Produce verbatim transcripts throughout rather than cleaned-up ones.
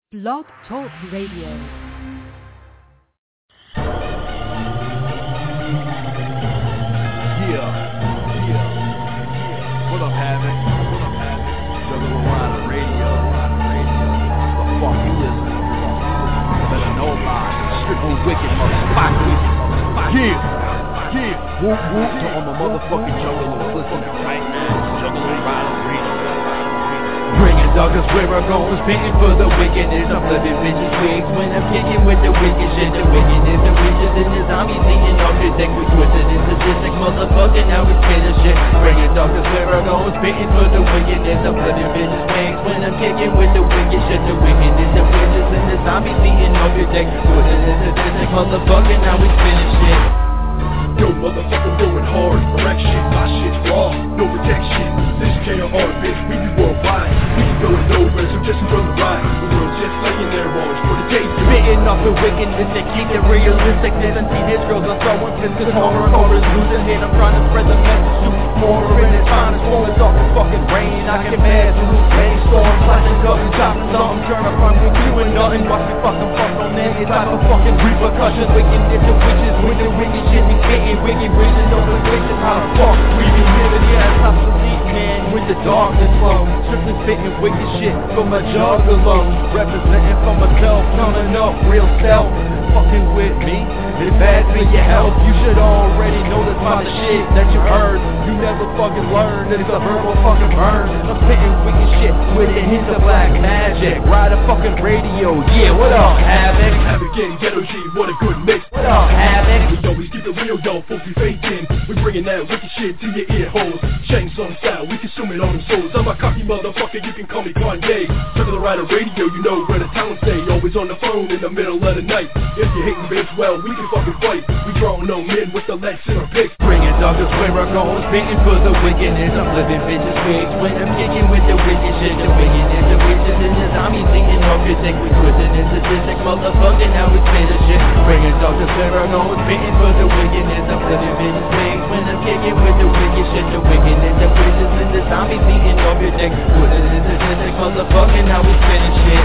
Blog Talk Radio. Yeah, yeah. What up, Havoc? What up, Havoc? Juggalo Rider Radio, Rider Radio. What the fuck you listening to? You better know about it. Triple wicked motherfuckers. Yeah, yeah. Whoop whoop to all my motherfucking juggalos listening right now. Juggalo Rider Radio. Bringing darkness where I go, spitting for the wickedness. I'm flipping bitches' wigs when I'm kicking with the wicked shit. The wickedness of witches and the zombies eating off your dick. We twisted and sadistic, motherfucker, now we spinning shit. Bringing darkness where I go, spitting for the wickedness. I'm flipping bitches' wigs when I'm kicking with the wicked shit. The wickedness of witches and the zombies eating off your dick. Twisted and sadistic, motherfucker, now we spinning shit. Yo, motherfucker, going hard, correction, my shit's raw, no protection. This K R R, bitch, we be worldwide. We can go with no rest, so just enjoy the ride. The world's just laying there, orange for the taste. Spitting off the wickedness and keep the realisticness. And teenage girls are throwing pistols, horror, horror's losing it. I'm trying to spread the message to more in the time. It's falling off the fucking rain. I can mad to lose rainstorm, flashing guns and chopping something. Turn up on me, doing nothing. Watch me fucking fuck on any type of fucking repercussions. Wickedness of witches with the wicked shit we spitting. Wicked vision over vision, how the fuck we be living, yeah, it's obsolete, man, with the darkness flow. Strictly spitting wicked shit from a juggalo. Representing for myself, coming up real self. Fucking with me, it's bad for your health. You should already know this about the shit that you heard. You never fucking learned, it's a verbal fucking burn. I'm spitting wicked shit with a hint of black magic. Ride a fucking radio, yeah, what up, Havoc? Havoc and Ghetto G, what a good mix. What up, Havoc? We always keep it real, though, folks be faking. We bringing that wicked shit to your ear holes. Chainsaw style, we consuming all them souls. I'm a cocky motherfucker, you can call me Kanye. Juggalo Rider Radio, you know where the talent stay. Always on the phone in the middle of the night. If you hating bitch, well, we can fucking fight. We draw no men with the legs in our picks. Bringing darkness where I go, spitting for the wickedness. I'm flipping bitches' wigs when I'm kicking with the wicked shit. The wickedness of witches and the zombies eating off your dick. We twisted and sadistic, motherfucker, now we spinning shit. Bringing darkness where I go, spitting for the wickedness. I'm flipping bitches' wigs when I'm kicking with the wicked shit. The wickedness of witches and the zombies eating off your dick. Twisted and sadistic, motherfucker, now we spinning shit.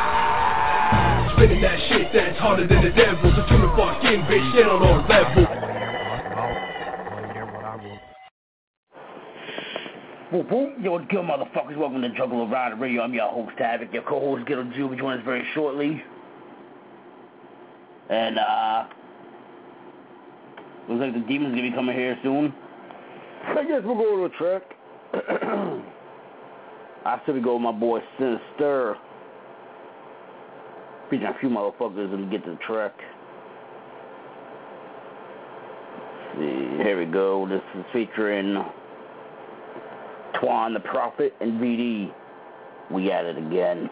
Spinning that shit that's harder than the devil. So tune the fuck in, bitch, get on our level. Whoop whoop, yo, what's good, motherfuckers? Welcome to Juggalo Rider Radio. I'm your host, Havoc. Your co-host, Ghetto G, will be joining us very shortly. And, uh, looks like the Demon's gonna be coming here soon. I guess we'll go to a track. I still be go with my boy Sinister. Featuring a few motherfuckers and get to the track. Let's see, here we go. This is featuring Twan the Prophet and V D. We at it again.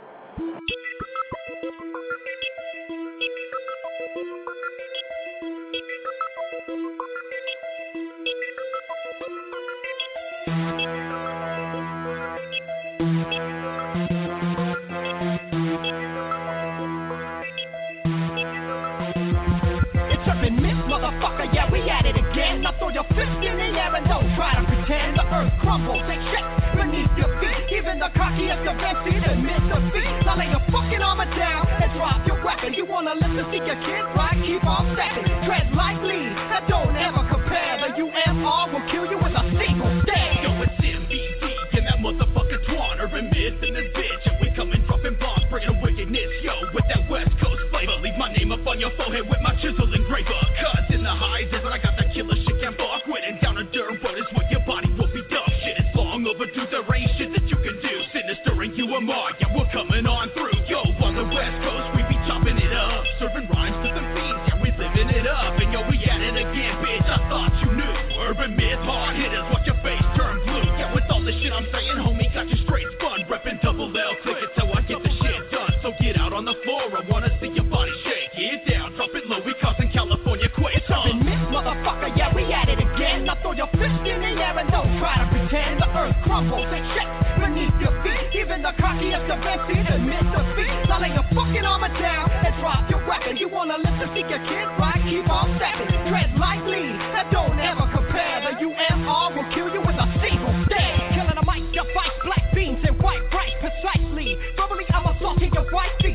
Motherfucker, yeah, we at it again. Now throw your fist in the air and don't try to pretend. The earth crumbles and shakes beneath your feet. Even the cockiest of M Cs admit defeat. Now lay your fucking armor down and drop your weapon. You wanna live to see your kids right? Keep on stepping. Tread lightly, and don't ever compare. The U M R will kill you with a single stare. Yo, it's M B D and that motherfucker Twan are in myth in this bitch. And we coming dropping bombs, bringing wickedness. Yo, with that West Coast flavor. Leave my name up on your forehead with my chisel engraver. Cause in the high desert I got that killer shit can't fuck with. And down a dirt road is where your body will be dog shit. It's long overdue, there ain't shit that you can do. Sinister and U M R, yeah, we're coming on through. Yo, on the West Coast we be chopping it up. Serving rhymes to the fiends, yeah, we living it up. And yo, we at it again, bitch, I thought you knew. Urban myth, hard hitters, watch your face turn blue. Yeah, with all this shit I'm saying, homie, got you straight spun. Reppin' double L tickets, so I get the shit done. So get out on the floor, I wanna see your body shake. Get down, drop it low, we causing California quakes. Urban myth, motherfucker, yeah, we at it again. Now throw your fist in the air and don't try to pretend. The earth crumbles and shakes beneath your feet. Even the cockiest of M Cs admit defeat. Now lay your fucking armor down and drop your weapon. You wanna live to see your kids right? Keep on stepping. Tread lightly, and don't ever compare. The U M R will kill you with a single stare. Killing a mic, your fight, black beans and white rice precisely. Verbally, I'm assaulting your wife.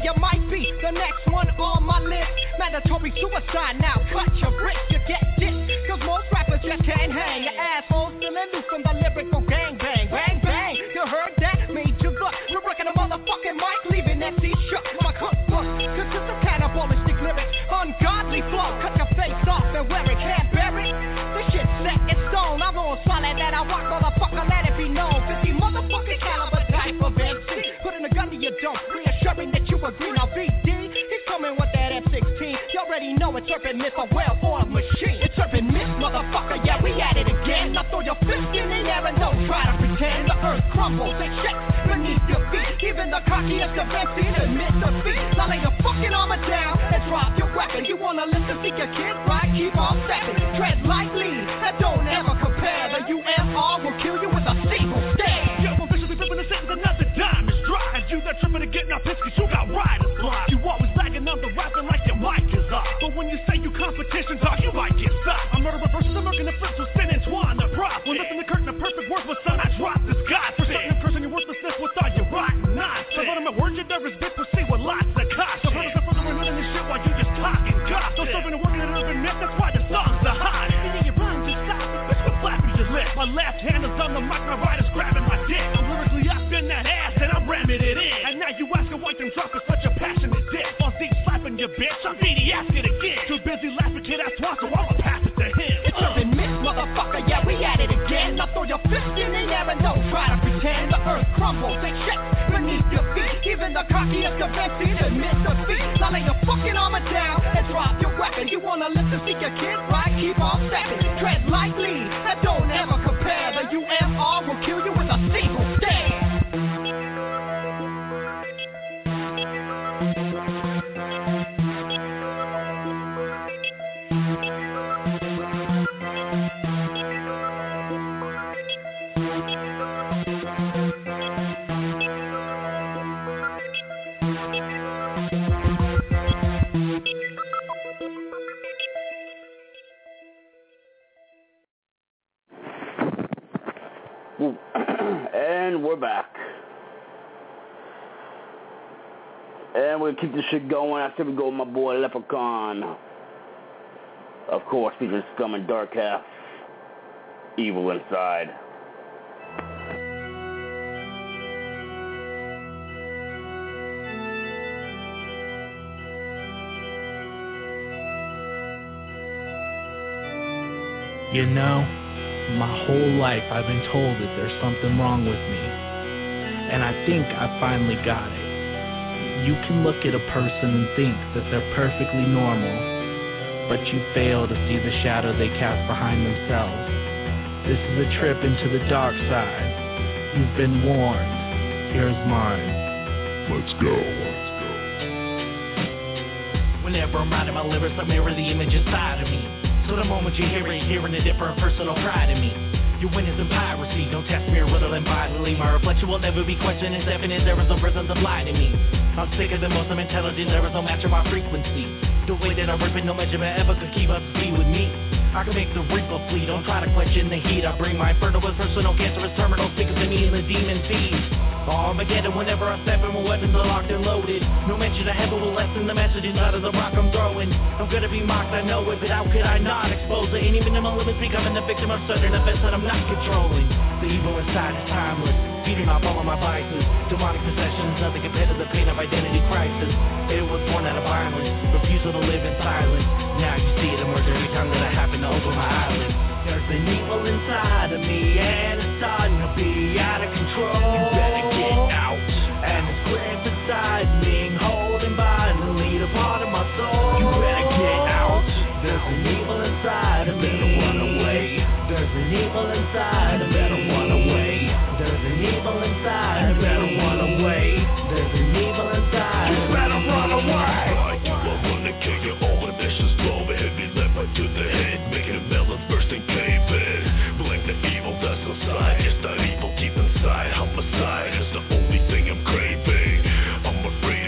the next one on my list. Mandatory suicide now, cut your wrist, you get this. Cause most rappers just can't hang. Your assholes still in loose from the lyrical gang bang. Bang bang, you heard that? Made you look. We're working a motherfucking mic, leaving that seat shook. My cookbook consists of cannibalistic lyrics. Ungodly flow, cut your face off and wear it, can't bear it. This shit's set in stone, I'm on solid that I rock, motherfucker, let it be known. fifty motherfucking caliber type of M C. Putting a gun to your dome, reassuring that you agree. Now V D, he's coming with that F sixteen. You already know it's Urban Myth, a well-oiled machine. It's Urban Myth, motherfucker, yeah, we at it again. Now throw your fist in the air and don't try to pretend. The earth crumbles and shakes beneath your feet. Even the cockiest of M Cs admit defeat. Now lay your fucking armor down and drop your weapon. You wanna listen, seek your kid, right? Keep on stepping. Tread lightly and don't ever compare. The U M R will kill you with a single stare. Yo, I'm viciously flipping the sentence, another dime is dry. And you that tripping to get now pissed cause you got riders blind. You always lagging on the rapping like your mic is off. But when you say you competition dog, you might get stopped. I'm murdering versus I'm working the flips with spin and twine the prop. When lifting the curtain of perfect words, but son, I drop this guy. For certain I'm cursing your worthlessness with all your rotten nonsense. So what am I word, you there is big proceed with lots of cops. So brothers are further running this shit while you just talking gossip. So serving and working at Urban Myth, that's why the songs are hot. And your rhymes just stop, bitch, with flapping your lip. My left hand is on the mic, my right is grabbing my dick. I'm lyrically up in that ass and I'm ramming it in. And now you asking why them drop is such a passionate dick. While Z slapping your bitch, I'm B D asking again. Too busy laughing, kid, ass twice, so I'ma pass it to him. It's Urban Myth, motherfucker, yeah, we at it again. Now throw your fist in the air and don't try to pretend. The earth crumbles and shakes beneath your feet. Even the cockiest of M Cs admit defeat. Now lay your fucking armor down and drop your weapon. You wanna listen, seek your kid, right? Keep on stepping. Tread lightly and don't ever compare. The U M R will kill you with a single stare. And we're back. And we're gonna keep this shit going after we go with my boy Leprechaun. Of course, featuring Scum and Dark Half. Evil Inside. You know, my whole life I've been told that there's something wrong with me. And I think I finally got it. You can look at a person and think that they're perfectly normal, but you fail to see the shadow they cast behind themselves. This is a trip into the dark side. You've been warned. Here's mine. Let's go. Let's go. Whenever I'm writing my lyrics, I mirror the image inside of me. So the moment you hear it, hearing a different personal pride in me. Your win is in piracy, don't test me or riddle and violently. My reflection will never be questioned, it's definite, there is no rhythm to lie to me. I'm sicker than most, I'm intelligent, there is no match in my frequency. The way that I'm ripping, no measurement ever could keep up to speed with me. I can make the reaper flee, don't try to question the heat. I bring my inferno with personal cancerous terminal sicker than me and the demon feed. Armageddon whenever I step in, my weapons are locked and loaded. No mention of heaven will lessen the message inside of the rock I'm throwing. I'm gonna be mocked, I know it, but how could I not expose it? Ain't even in my limits, becoming the victim of sudden events that I'm not controlling. The evil inside is timeless, feeding off all of my vices. Demonic possessions, nothing compared to the pain of identity crisis. It was born out of violence, refusal to live in silence. Now you see it emerge every time that I happen to open my eyelids. There's an evil inside of me, and it's starting to be out of control. You better get out. And it's gripped inside me, holding by the lead a part of my soul. You better get out. There's an evil inside of me. You better run away. There's an evil inside of me. You better run away. There's an evil inside of me. You better run away. There's an evil inside of me. You better run away. You are gonna kill your own vicious blow. Hit me left right to the head, making melons bursting cave in. Blame the evil that's inside. It's not evil deep inside. Homicide is the only thing I'm craving. I'm afraid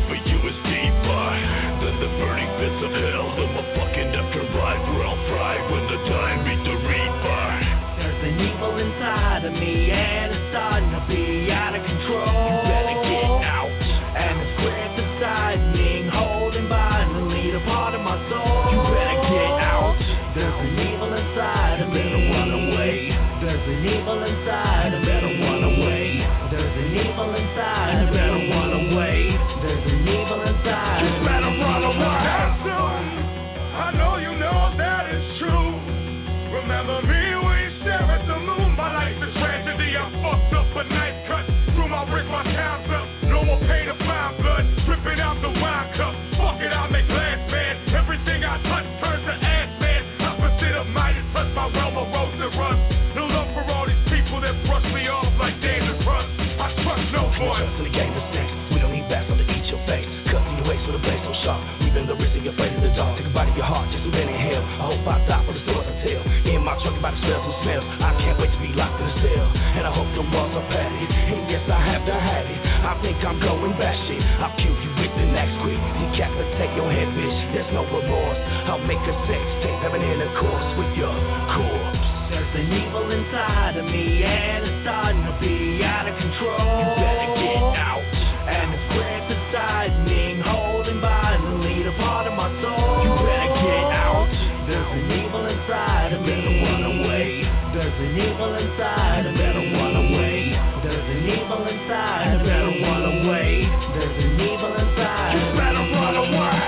for you is deeper than the burning pits of hell. I'm a fucking after ride where I'll fry when the time meet the reaper. There's an evil inside of me and it's starting to be out of control. You better get out. And it's gripped inside me, holding by the lead a part of my soul. You better get out. There's an evil inside of me. You better run away. There's an evil inside of You better me. run away. There's an evil inside You of me. better run away. There's an evil inside You of me. better run away. I know you know that it's true. Remember me, we stare at the moon. My life's a tragedy. I fucked up a knife cut through my wrist, my time's up. No more pain or fine blood dripping out the wine cup. Fuck it, I'll make glass, man. Everything I touch turns to ash, man. Opposite of Midas, touch my realm of rose and rust. No love for all these people that brush me off like dangerous rust. I trust no one. Trust in the game of sex. We don't need bats on to eat your face. Cutting your waist with a blade so sharp. Weaving the wrist and you're afraid of the dark. Take a bite of your heart, just a minute in hell. I hope I die for the stories I tell. In my truck about the smells and smells. I can't wait to be locked in a cell. And I hope the walls are padded. And yes, I have to have it. I think I'm going batshit. I'll kill you with the next quick. Decapitate your head, bitch. There's no remorse. I'll make a sex tape, having intercourse with your corpse. There's an evil inside of me and it's starting to be out of control. You better get out. And it's gripped inside me, holding by the lead a part of my soul. You better get out. There's an evil inside of You me. better run away. There's an evil inside You of me. better run away. There's an evil inside You of me. better run away. There's an evil inside You of me. better run away.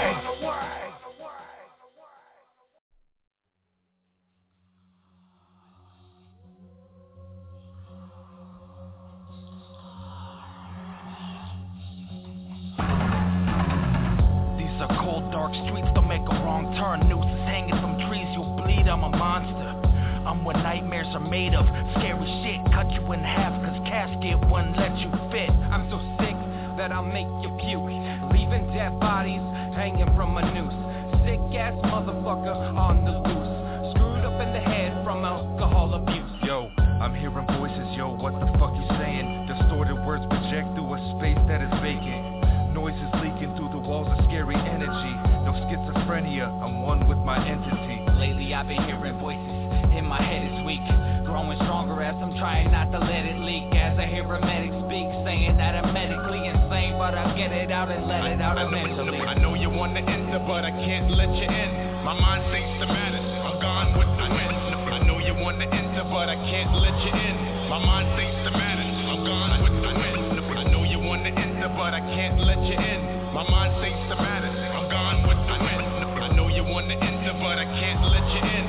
These are cold, dark streets, don't make a wrong turn. Nooses hanging from trees, you'll bleed, I'm a monster. I'm what nightmares are made of. Scary shit, cut you in half cause casket wouldn't let you fit. I'm so sick that I'll make you puke. Leaving dead bodies hanging from a noose. Sick ass motherfucker on the loose. Screwed up in the head from alcohol abuse. Yo, I'm hearing voices, yo, what the fuck you saying? Distorted words project through a space that is vacant. Noises leaking through the walls of scary energy. No schizophrenia, I'm one with my entity. Lately I've been hearing voices in my head is weak, growing stronger as I'm trying not to let it leak. As I hear a medic speak, saying that I'm medically insane, but I'll get it out and let it out eventually. I know you want to enter, but I can't let you in. My mind thinks the matters, I'm gone with the wind. I know you want to enter, but I can't let you in. My mind thinks the matters, I'm gone with the wind. I know you want to enter, but I can't let you in. My mind thinks the matters, I'm gone with the wind. I know you want to enter, but I can't let you in.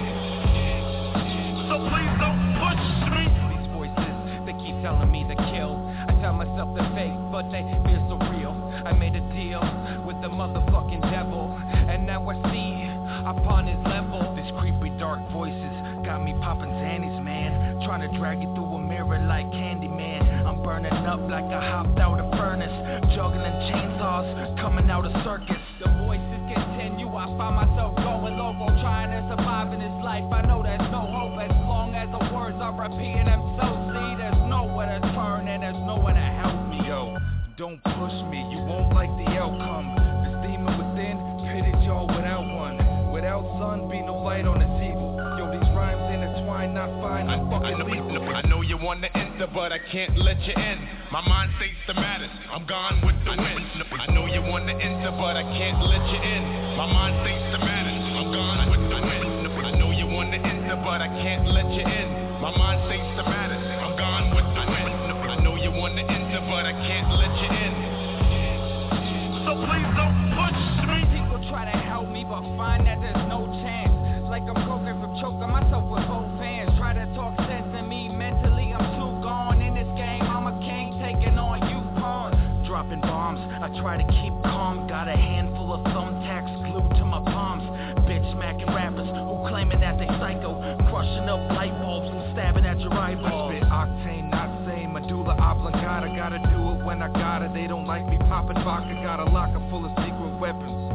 So please don't push me. These voices, they keep telling me to kill. I tell myself they're fake, but they feel so real. I made a deal with the motherfucking devil, and now I see upon his level. These creepy dark voices got me popping zannies, man. Trying to drag you through a mirror like Candyman. I'm burning up like I hopped out a furnace. Juggling chainsaws, coming out a circus. The voices continue, I find myself going loco, trying to survive in this life. I know there's no hope as long as the words are repeating them. So see, there's nowhere to turn and there's nowhere to help me. Yo, don't push me, you won't like the outcome. This demon within pitted y'all without one. Without sun, be no light on this evil. Yo, these rhymes intertwined, not fine, I'm fucking legal. I know you want to enter, but I can't let you in. My mind thinks the matters, I'm gone with the wind. I know you want to enter, but I can't let you in. My mind thinks the matters, I'm gone with the wind. I know you want to enter, but I can't let you in. My mind thinks the matters, I'm gone with the wind. I know you want to enter, but I can't let you in. So please don't push me. People try to help me, but find that there's no chance. Like I'm broken from choking myself with both hands. Try to talk sense to me mentally, I'm too gone. In this game, I'm a king taking on you pawns. Dropping bombs, I try to keep calm. Got a handful of thumbtacks glued to my palms. Bitch smacking rappers who claiming that they psycho. Crushing up light bulbs and stabbing at your eyeballs. I spit octane, not sane, medulla oblongata. Gotta do it when I gotta. They don't like me popping vodka. Got a locker full of secret weapons.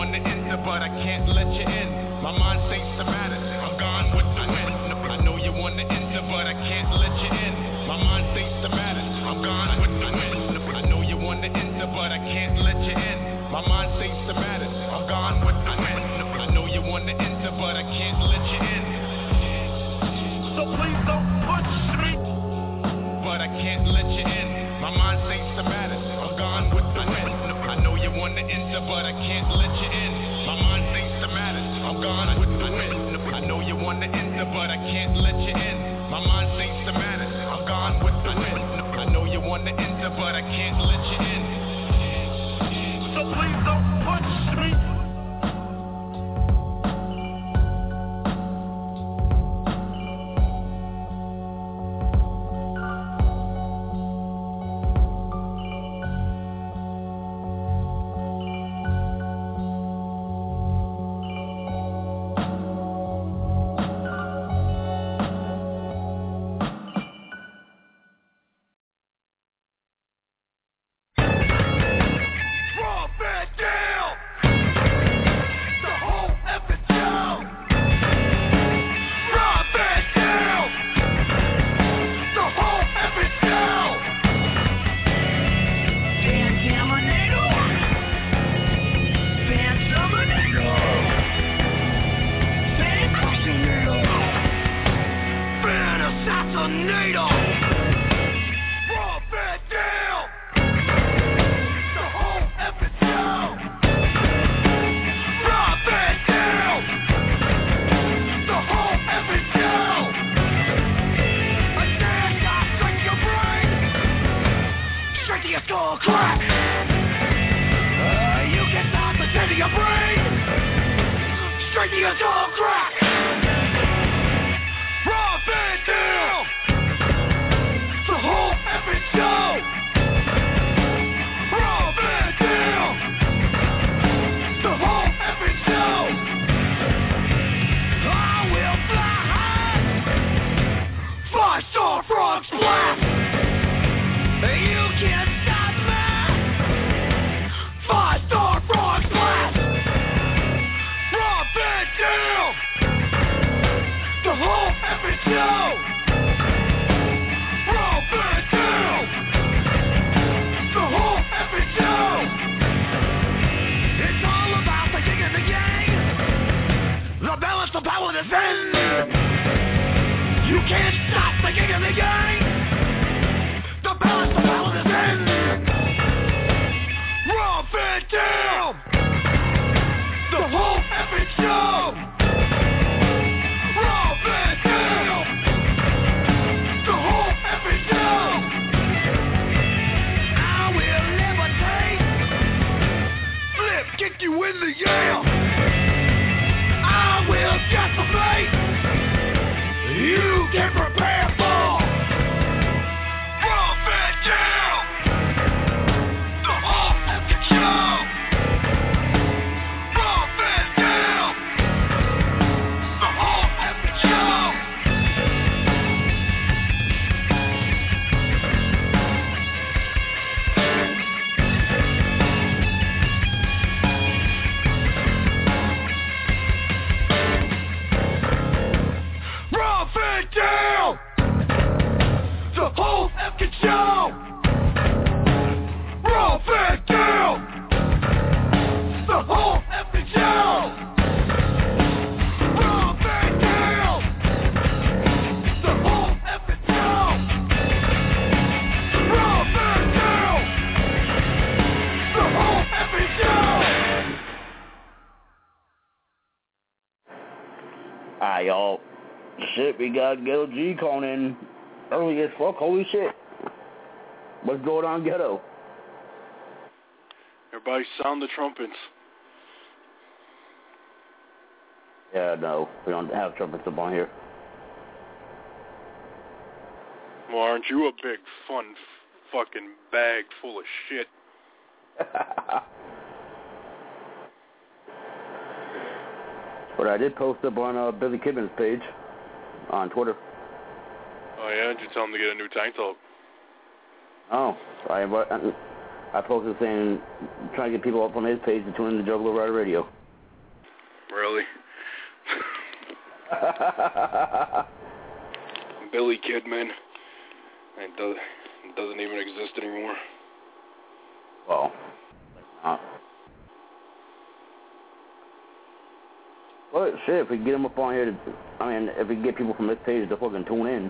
want to enter, but I can't let you in. My mind stays somatic, I'm gone with the wind. I know you want to enter, but I can't let you in. My mind stays somatic, I'm gone with the wind. I know you want to enter, but I can't let you in. My mind stays somatic, I'm gone with the wind. I know you want to enter, but I can't let you in. So please don't push me, but I can't let you in. My mind stays somatic, I'm gone with the wind. I know you want to enter, but I can't let you in. My mind stays somatic, I'm gone with the wind. I know you want to enter, but I can't let you in. My mind stays somatic, I'm gone with the wind. I know you want to enter, but I can't let you in. So please don't push me. Alright, y'all. Shit, we got Ghetto G calling in early as fuck. Holy shit. What's going on, Ghetto? Everybody sound the trumpets. Yeah, no. We don't have trumpets up on here. Well, aren't you a big, fun, fucking bag full of shit? But I did post up on uh, Billy Kidman's page on Twitter. Oh, yeah? Did you tell him to get a new tank top? Oh, I, I posted saying, trying to get people up on his page to tune in to Juggalo Rider Radio. Really? Billy Kidman. It, does, it doesn't even exist anymore. Well, not. Well, shit, if we get him up on here, to, I mean, if we get people from this page to fucking tune in.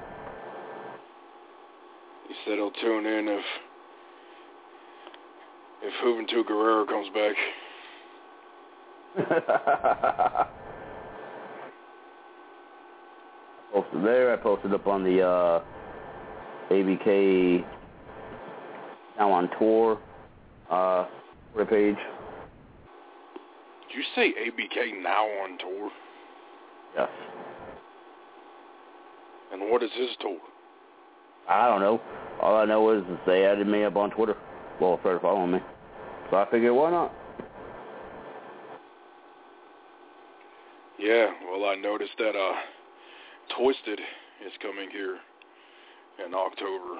He said he'll tune in if if Juventud Guerrero comes back. I posted there. I posted up on the uh, A B K Now on Tour uh, page. Did you say A B K Now on Tour? Yes. And what is his tour? I don't know. All I know is that they added me up on Twitter. Well, started following me. So I figured, why not? Yeah, well, I noticed that uh, Twisted is coming here in October.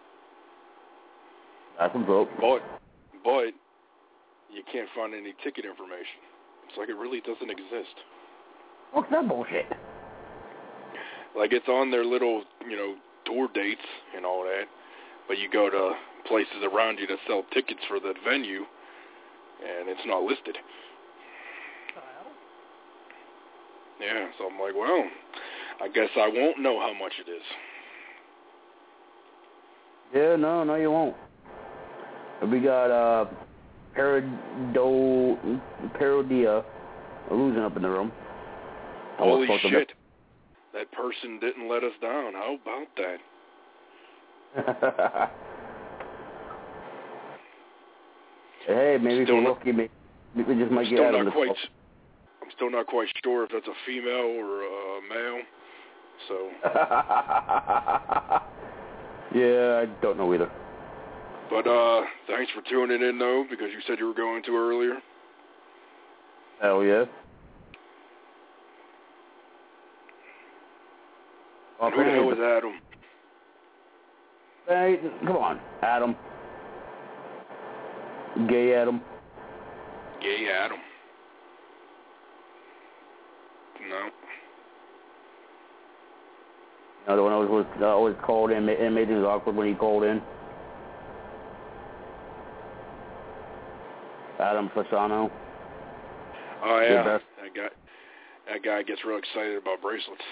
That's what's up. But, but, you can't find any ticket information. It's like it really doesn't exist. What's that bullshit? Like, it's on their little, you know, tour dates and all that, but you go to places around you that sell tickets for that venue, and it's not listed. Yeah, so I'm like, well, I guess I won't know how much it is. Yeah, no, no, you won't. We got uh, Parado, Parodia Illusion up in the room. Holy shit. That person didn't let us down. How about that? Hey, maybe still if we're not, lucky, maybe we just might I'm get still out of not this. quite. I'm still not quite sure if that's a female or a male. So. Yeah, I don't know either. But uh, thanks for tuning in, though, because you said you were going to earlier. Hell yeah. And who the hell is Adam? Hey, come on, Adam. Gay Adam. Gay Adam. No. You know, the one I always, uh, always called in and made things awkward when he called in. Adam Fasano. Oh, yeah. That guy, that guy gets real excited about bracelets.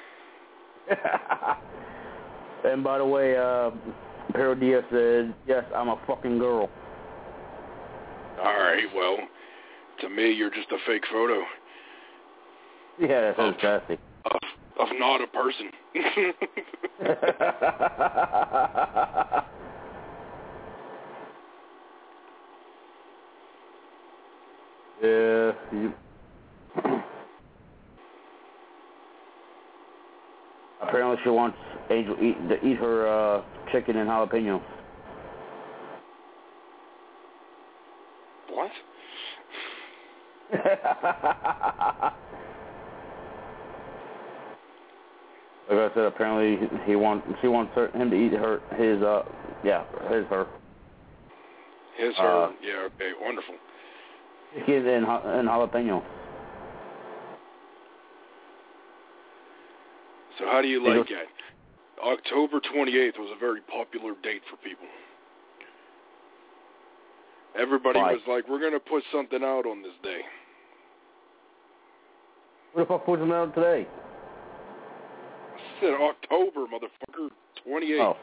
And by the way, uh, Parodia said, yes, I'm a fucking girl. All right, well, to me, you're just a fake photo. Yeah, that's fantastic. Of, of not a person. Yeah. You... Apparently she wants Angel eat, to eat her uh, chicken and jalapeno. What? Like I said, apparently he wants she wants her, him to eat her his uh yeah his her. His her uh, yeah okay wonderful. Chicken and and jalapeno. So how do you like it? October twenty-eighth was a very popular date for people. Everybody Why? was like, we're going to put something out on this day. What the fuck put them out today? I said October, motherfucker, twenty-eighth. Oh.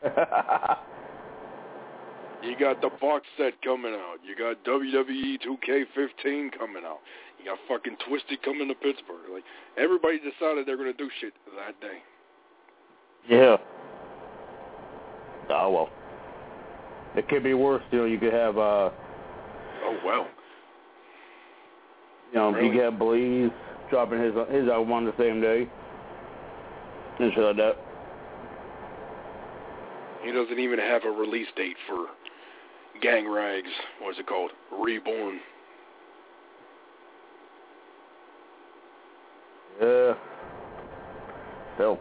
You got the box set coming out. You got W W E two K fifteen coming out. You got fucking Twisted coming to Pittsburgh. Like, everybody decided they're going to do shit that day. Yeah. Oh, well. It could be worse, you know, you could have, uh... Oh, well. You know, Really? you could have Blaze dropping his his album on the same day. And shit like that. He doesn't even have a release date for Gang Rags. What is it called? Reborn. Yeah. Still.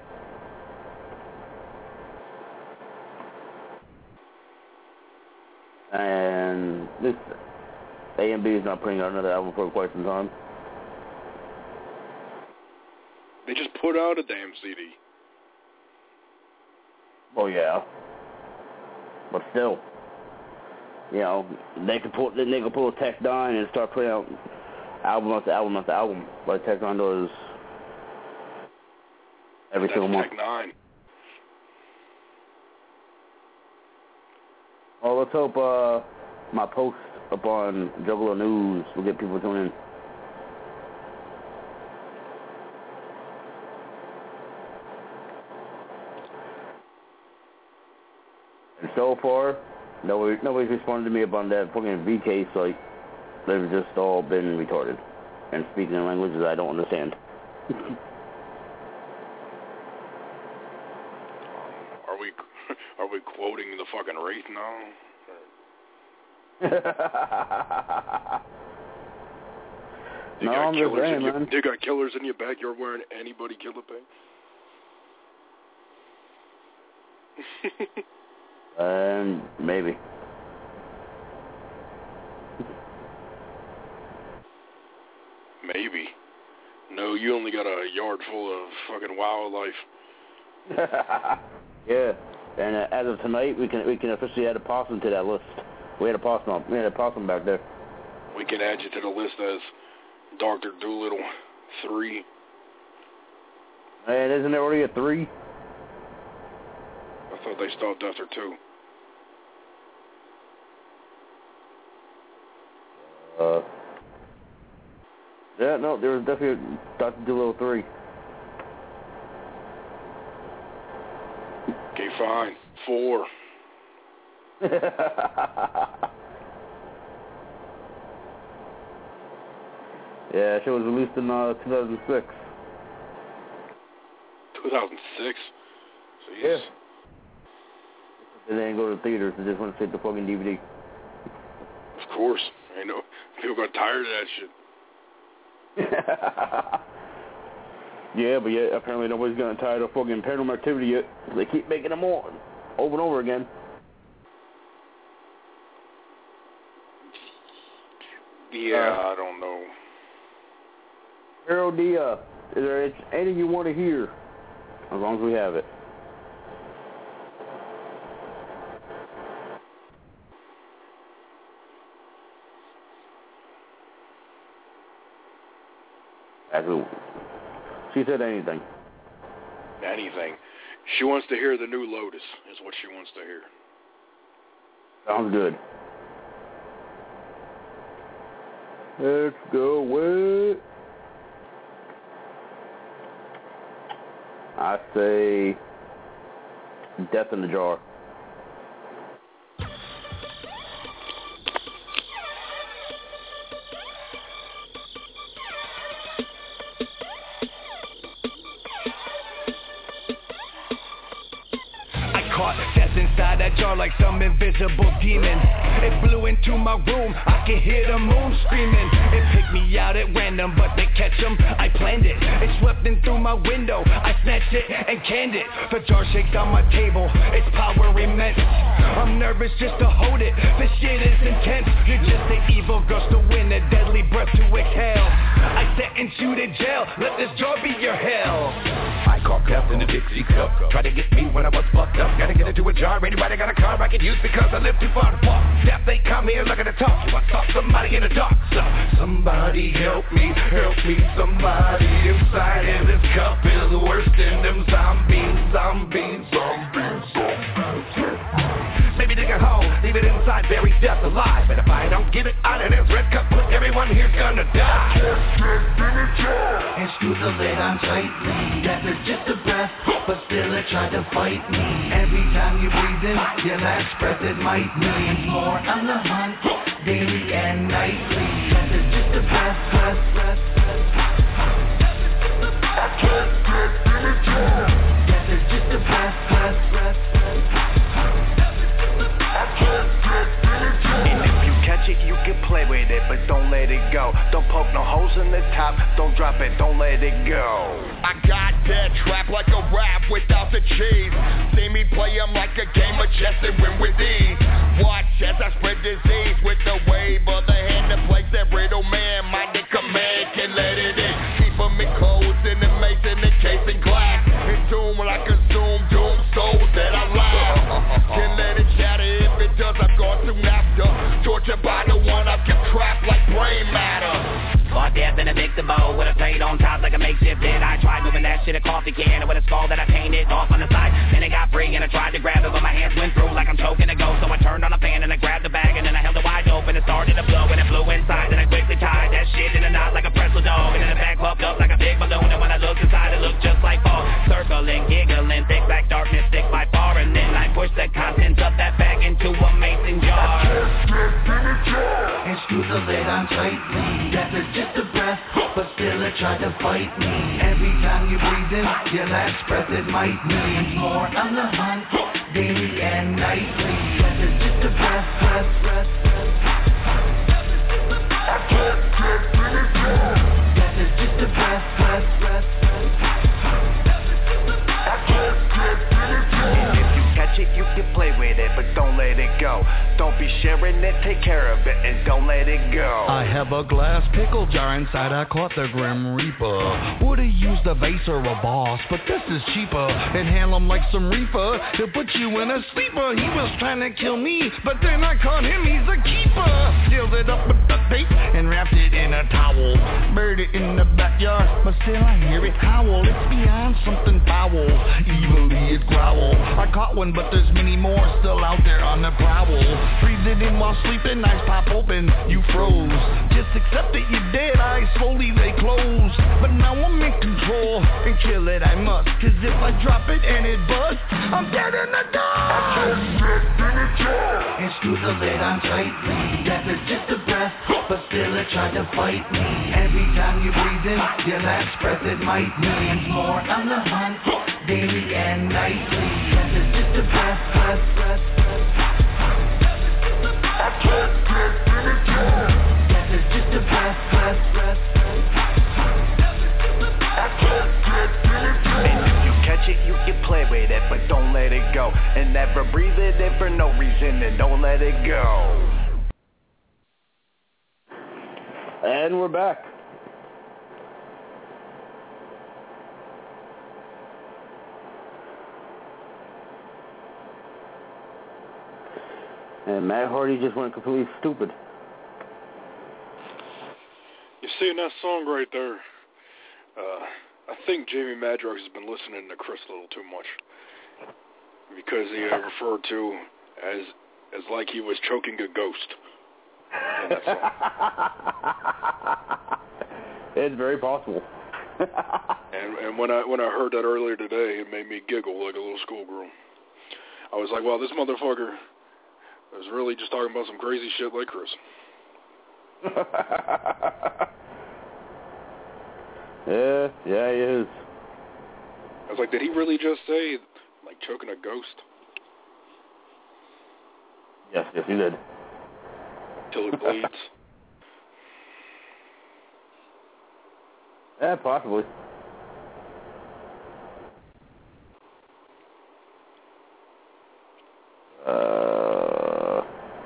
this A and B is not putting out another album for quite some time. They just put out a damn C D. Oh yeah, but still, you know, they could pull they could pull a Tech Nine and start putting out album after album after album, like Tech Nine does every That's single month. Tech Nine. Well, let's hope uh, my post up on Juggalo News will get people tuning in. And so far, nobody, nobody's responded to me about that fucking V K site. They've just all been retarded and speaking in languages I don't understand. Are we are we quoting the fucking Wraith now? You no, got I'm just killers saying, in your, man. you got killers in your back. You're wearing anybody killer paint? And maybe. Maybe. No, you only got a yard full of fucking wildlife. Yeah, and uh, as of tonight, we can we can officially add a possum to that list. We had a possum. We had a possum back there. We can add you to the list as Doctor Doolittle three. And isn't there already a three? I thought they stopped after two. Uh. Yeah, no, there was definitely a Doctor Doolittle three. Okay, fine. Four. Yeah, she was released in uh, two thousand six. two thousand six? Jeez. Yeah. They didn't go to the theaters. They just went to take the fucking D V D. Of course. I know. People got tired of that shit. Yeah, but yet apparently nobody's gotten tired of fucking Paranormal Activity yet. They keep making them on over and over again. Yeah, uh, I don't know. Harold D, uh, is there anything you want to hear? As long as we have it. Actually, she said anything. Anything. She wants to hear the new Lotus, is what she wants to hear. Sounds good. Let's go with... I say... Death in the Jar. Inside that jar like some invisible demon. It blew into my room, I could hear the moon screaming. It picked me out at random, but they catch 'em, I planned it. It swept in through my window, I snatched it and canned it. The jar shakes on my table, its power immense. I'm nervous just to hold it, this shit is intense. You're just an evil ghost to win, a deadly breath to exhale. I sentence you to jail, let this jar be your hell. I caught death in a Dixie cup, tried to get me when I was fucked up. Gotta get into a jar, anybody got a car I can use because I live too far to walk. Death ain't come here looking to talk to, I saw somebody in the dark. So somebody help me, help me, somebody inside of this cup is worse than them zombies, zombies, zombies, zombies. Maybe dig a hole, leave it inside, bury death alive. And if I don't get it out of this red cup, everyone here's gonna die. And screw the lid on tightly. Death is just a breath, but still it tried to fight me. Every time you breathe in, your last breath it might mean more on the hunt, daily and nightly. Death is just a breath, breath, breath, breath. Death is just a breath, breath, breath, breath. And if you catch it, you can play with it, but don't let it go. Don't poke no holes in the top. Don't drop it, don't let it go. I got that trap like a rap without the cheese. See me play 'em like a game of chess and win with ease. Watch as I spread disease with the wave of the hand that plays that riddle man. My dick command can let it in. Keep 'em in clothes in the maze in the case and glass. In tune when I consume doom souls that I laugh. Can let it shatter if it does. I've gone through after. Tortured by the one I've kept trapped like brain matter. Fought death in a victim bowl with a plate on top like a makeshift bed. I tried moving that shit a coffee can with a skull that I painted off on the side. Then it got free and I tried to grab it, but my hands went through like I'm choking a ghost. So I turned on a fan and I grabbed the bag and then I held it wide open. It started to blow and it blew inside. Then I quickly tied that shit in a knot like a pretzel dog. And then the back puffed up like a big balloon. And when I looked inside, it looked just like fall. Circling, giggling, thick black darkness, thick by far. And then I pushed the contents of that bag into a mason jar. And screw the lid on tightly. Death is just a breath, but still it tried to fight me. Every time you breathe in your last breath, it might millions more on the hunt, daily and nightly. Death is just a breath, breath, breath, breath. I can't get rid of you. Death is just a breath, breath, breath, breath. I can't get rid of you. And if you catch it, you can play with it, but don't let it go. Don't be sharing it, take care of it, and don't let it go. I have a glass pickle jar inside, I caught the Grim Reaper. Would've used a vase or a boss, but this is cheaper. And handle him like some reefer, he'll put you in a sleeper. He was trying to kill me, but then I caught him, he's a keeper. Sealed it up with duct tape and wrapped it in a towel. Buried it in the backyard, but still I hear it howl. It's beyond something foul, evilly it growl. I caught one, but there's many more still out there on the prowl. Breathe it in while sleeping, eyes pop open, you froze. Just accept that you're dead, eyes slowly they close. But now I'm in control, and kill it I must. Cause if I drop it and it busts, I'm dead in the dark. And screw the lid on tightly. Death is just a breath, but still it tried to fight me. Every time you breathe in your last breath, it might millions more on the hunt, daily and nightly. Death is just a breath, breath, breath, breath. I can't get rid of you. Death is just a breath, breath, breath, breath. I can't get rid of you. And if you catch it, you can play with it, but don't let it go. And never breathe it in for no reason, and don't let it go. And we're back. And Matt Hardy just went completely stupid. You see in that song right there, uh, I think Jamie Madrox has been listening to Chris a little too much. Because he uh, referred to as as like he was choking a ghost in that song. It's very possible. and and when I when I heard that earlier today, it made me giggle like a little schoolgirl. I was like, well, this motherfucker is really just talking about some crazy shit like Chris. yeah, yeah, he is. I was like, did he really just say, like, choking a ghost? Yes, yes, he did. Till it bleeds. Yeah, possibly. Uh,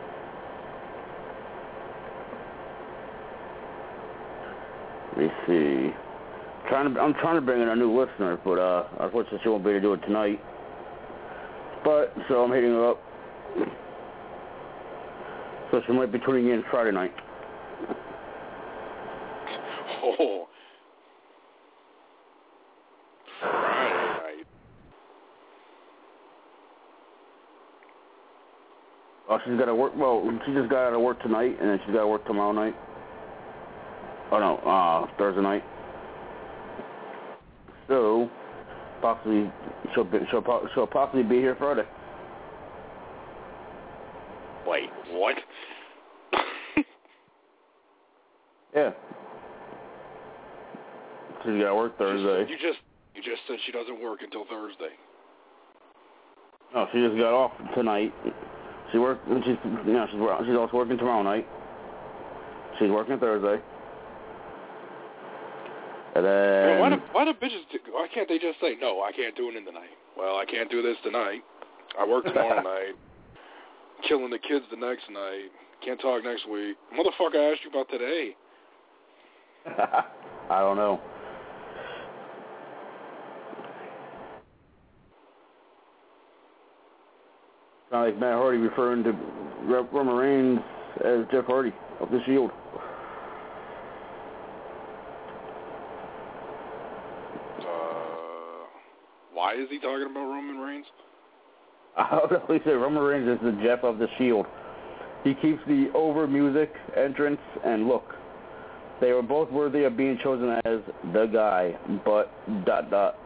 let me see. Trying to, I'm trying to bring in a new listener, but uh, unfortunately she won't be able to do it tonight. But so I'm hitting her up. So she might be tuning in Friday night. Oh. Friday night. Oh, she's got to work. Well, she just got out of work tonight, and then she's got to work tomorrow night. Oh no, uh, Thursday night. So possibly she'll be, she'll she'll possibly be here Friday. Wait, what? Yeah. She's got to work Thursday. You just you just said she doesn't work until Thursday. No, she just got off tonight. She worked. She's you know she's she's also working tomorrow night. She's working Thursday. And then... Man, why, do, why do bitches... Why can't they just say, no, I can't do it in tonight? Well, I can't do this tonight. I work tomorrow night. Killing the kids the next night. Can't talk next week. Motherfucker, I asked you about today. I don't know. Kind of like Matt Hardy referring to Roman Reigns as Jeff Hardy of the Shield. Uh, why is he talking about Roman Reigns? I don't know. He said Roman Reigns is the Jeff of the Shield. He keeps the over music, entrance, and look. They were both worthy of being chosen as the guy, but dot dot.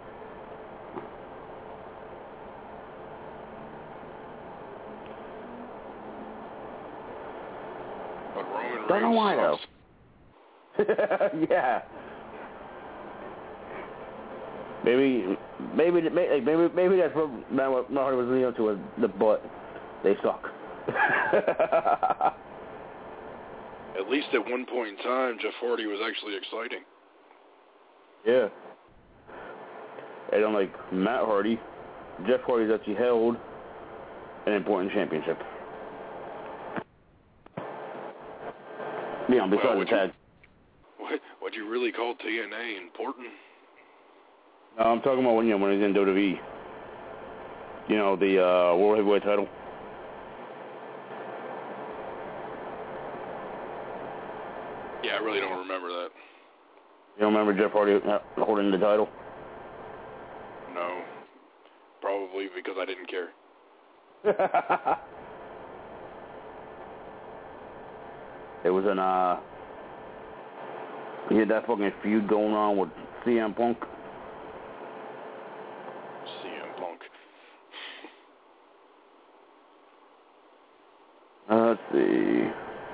But Roman Don't know why Reigns though. Yeah. Maybe, maybe, maybe, maybe, maybe that's what Matt Hardy was leading to, the butt. They suck. At least at one point in time, Jeff Hardy was actually exciting. Yeah. And unlike Matt Hardy, Jeff Hardy's actually held an important championship. Yeah, besides well, the tag. You, what, what'd you really call T N A important? No, I'm talking about when, you know, when he's in W W E. You know, the uh, World Heavyweight title. Yeah, I really don't remember that. You don't remember Jeff Hardy holding the title? No. Probably because I didn't care. It was an, uh, he had that fucking feud going on with C M Punk. C M Punk. Uh, let's see.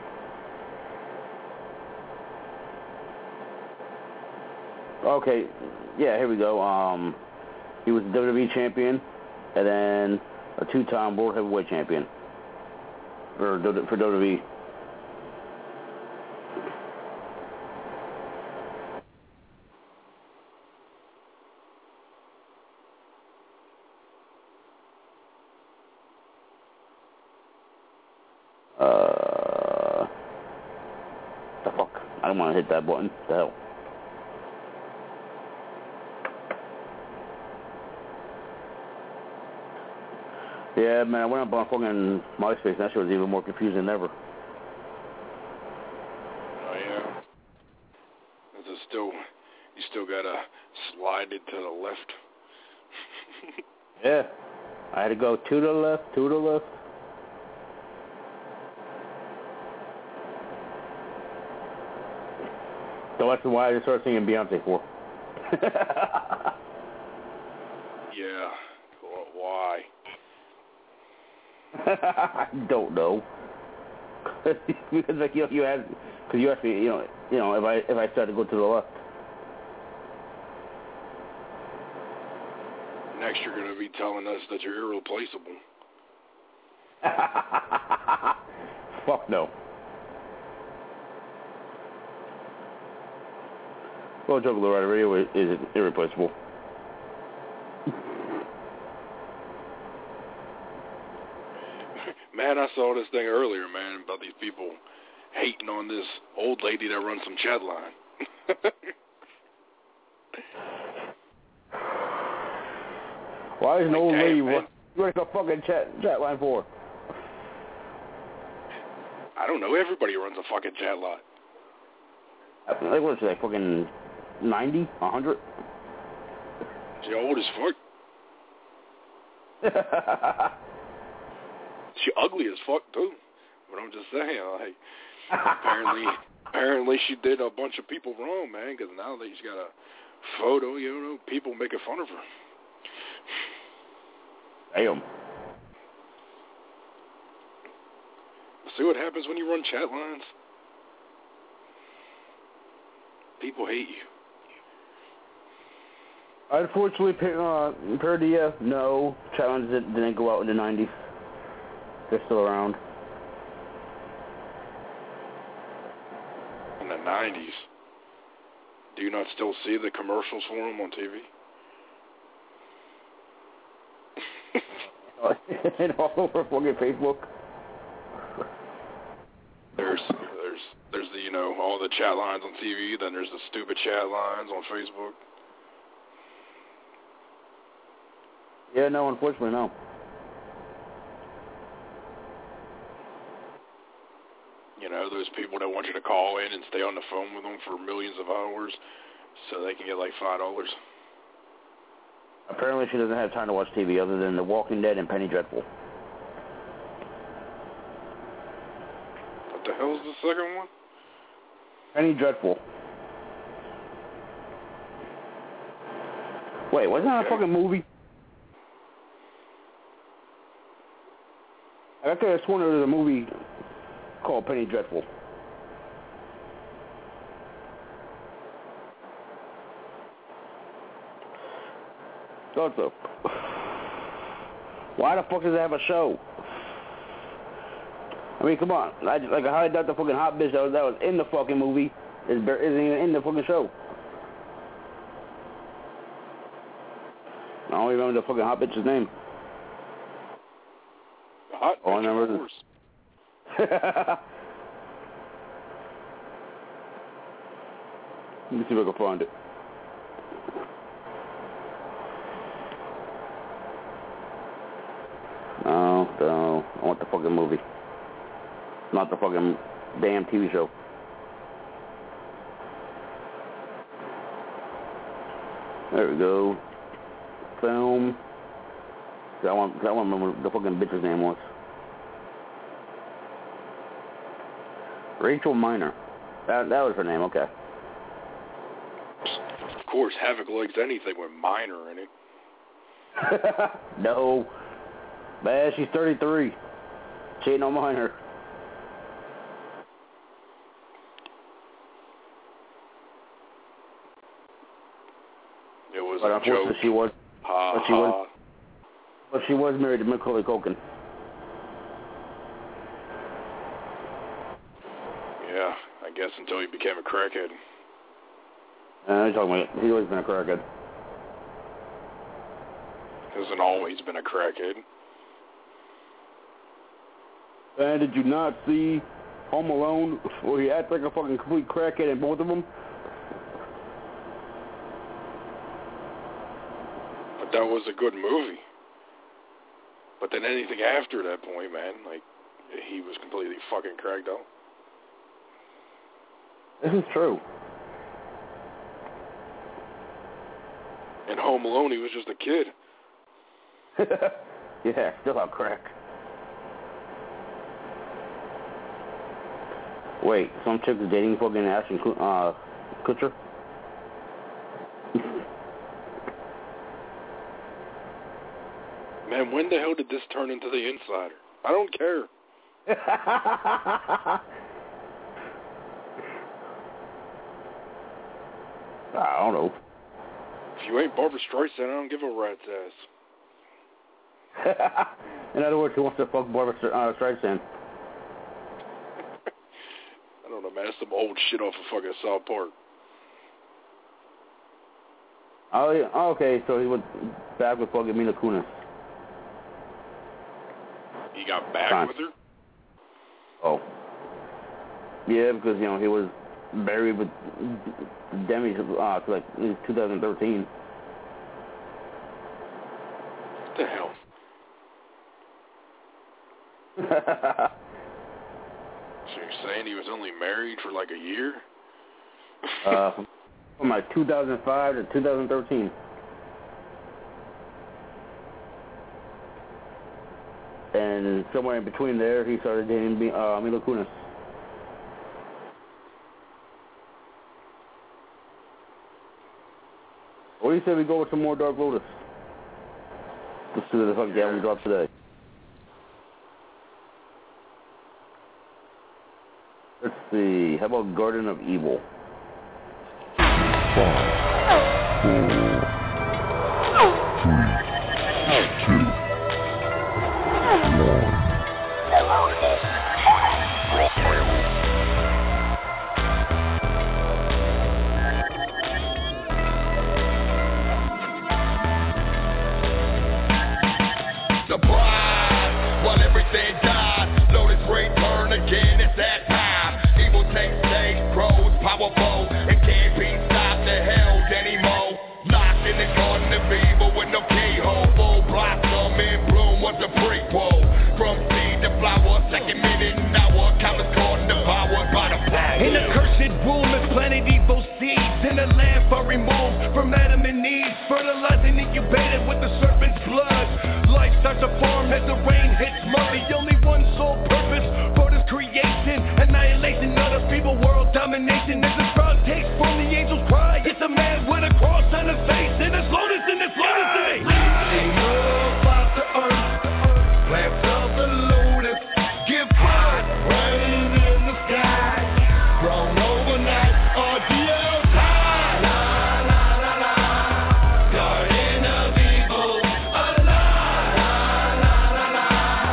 Okay, yeah, here we go. Um, he was a W W E champion, and then a two-time World Heavyweight champion for for W W E. Uh, the fuck? I don't want to hit that button. The hell? Yeah, man, I went up on fucking MySpace, and that shit was even more confusing than ever. Oh, yeah. Is it still, you still gotta slide it to the left? Yeah. I had to go to the left, to the left. So that's why I just started singing Beyonce for. Yeah. Well, why? I don't know. Because like you, you asked, because you asked me, you know, you know, if I if I started to go to the left. Next, you're gonna be telling us that you're irreplaceable. Fuck no. Well, Joe Loretta Radio is irreplaceable. Man, I saw this thing earlier, man, about these people hating on this old lady that runs some chat line. Why is an like, old damn, lady man. running a fucking chat chat line for? I don't know. Everybody runs a fucking chat line. Like, what is she, like, fucking ninety, a hundred? She old as fuck. She ugly as fuck too, but I'm just saying, like, apparently, apparently she did a bunch of people wrong, man. Because now that she's got a photo, you know, people making fun of her. Damn. See what happens when you run chat lines? People hate you. Unfortunately, uh, Perdia, no, chat lines didn't, didn't go out in the nineties. They're still around. In the nineties? Do you not still see the commercials for them on T V? And all over fucking Facebook. There's, there's, there's the, you know, all the chat lines on T V. Then there's the stupid chat lines on Facebook. Yeah, no, unfortunately, no. You know, those people that want you to call in and stay on the phone with them for millions of hours so they can get like five dollars. Apparently she doesn't have time to watch T V other than The Walking Dead and Penny Dreadful. What the hell is the second one? Penny Dreadful. Wait, wasn't that a fucking movie? I could have sworn there was a movie called Penny Dreadful. What the? Why the fuck does it have a show? I mean, come on. I just, like, how I doubt the fucking hot bitch that was, that was in the fucking movie is, isn't even in the fucking show. I don't even remember the fucking hot bitch's name. The hot oh, bitch, I remember of course. Let me see if I can find it. No, no. I want the fucking movie. Not the fucking damn T V show. There we go. Film. I want, I want to remember what the fucking bitch's name was. Rachel Miner. That, that was her name, okay. Of course, Havoc likes anything with minor in it. No. Man, she's thirty-three. She ain't no minor. It was but a unfortunately joke. she was, ha, but she ha. was, but she was married to Macaulay Culkin. Yeah, I guess until he became a crackhead. Uh, he's talking about, he's always been a crackhead. Hasn't always been a crackhead. And did you not see Home Alone where he acts like a fucking complete crackhead in both of them? But that was a good movie. But then anything after that point, man, like, he was completely fucking cracked out. This is true. In Home Alone, he was just a kid. Yeah, still on crack. Wait, some chick is dating fucking Ashton uh, Kutcher? Man, when the hell did this turn into The Insider? I don't care. I don't know. If you ain't Barbara Streisand, I don't give a rat's ass. In other words, he wants to fuck Barbara uh, Streisand. I don't know, man. That's some old shit off of fucking South Park. Oh, yeah. Oh, okay, so he went back with fucking Mila Kunis. He got back Fine. with her? Oh. Yeah, because, you know, he was buried with Demi uh, to like two thousand thirteen. What the hell? So you're saying he was only married for like a year? uh, from like two thousand five to two thousand thirteen. And somewhere in between there, he started dating uh, Mila Kunis. What do you say we go with some more Dark Lotus? Let's see what the fuck the album drops today. Let's see. How about Garden of Evil? Five, four, three, two, one. seeds in the land for remove from Adam and Eve, fertilized and incubated with the serpent's blood. Life starts to form as the rain hits mud. The only one sole purpose for this creation, annihilation of the feeble world domination. As the crowd takes from the angel's cry, it's a man with a cross on his face, and it's lotus in his lotus day. Reaching up off the earth, plants of the lotus, give birth, rain in the sky, grown overnight, R D L time. La la la la, garden of evil, Allah. La la la la,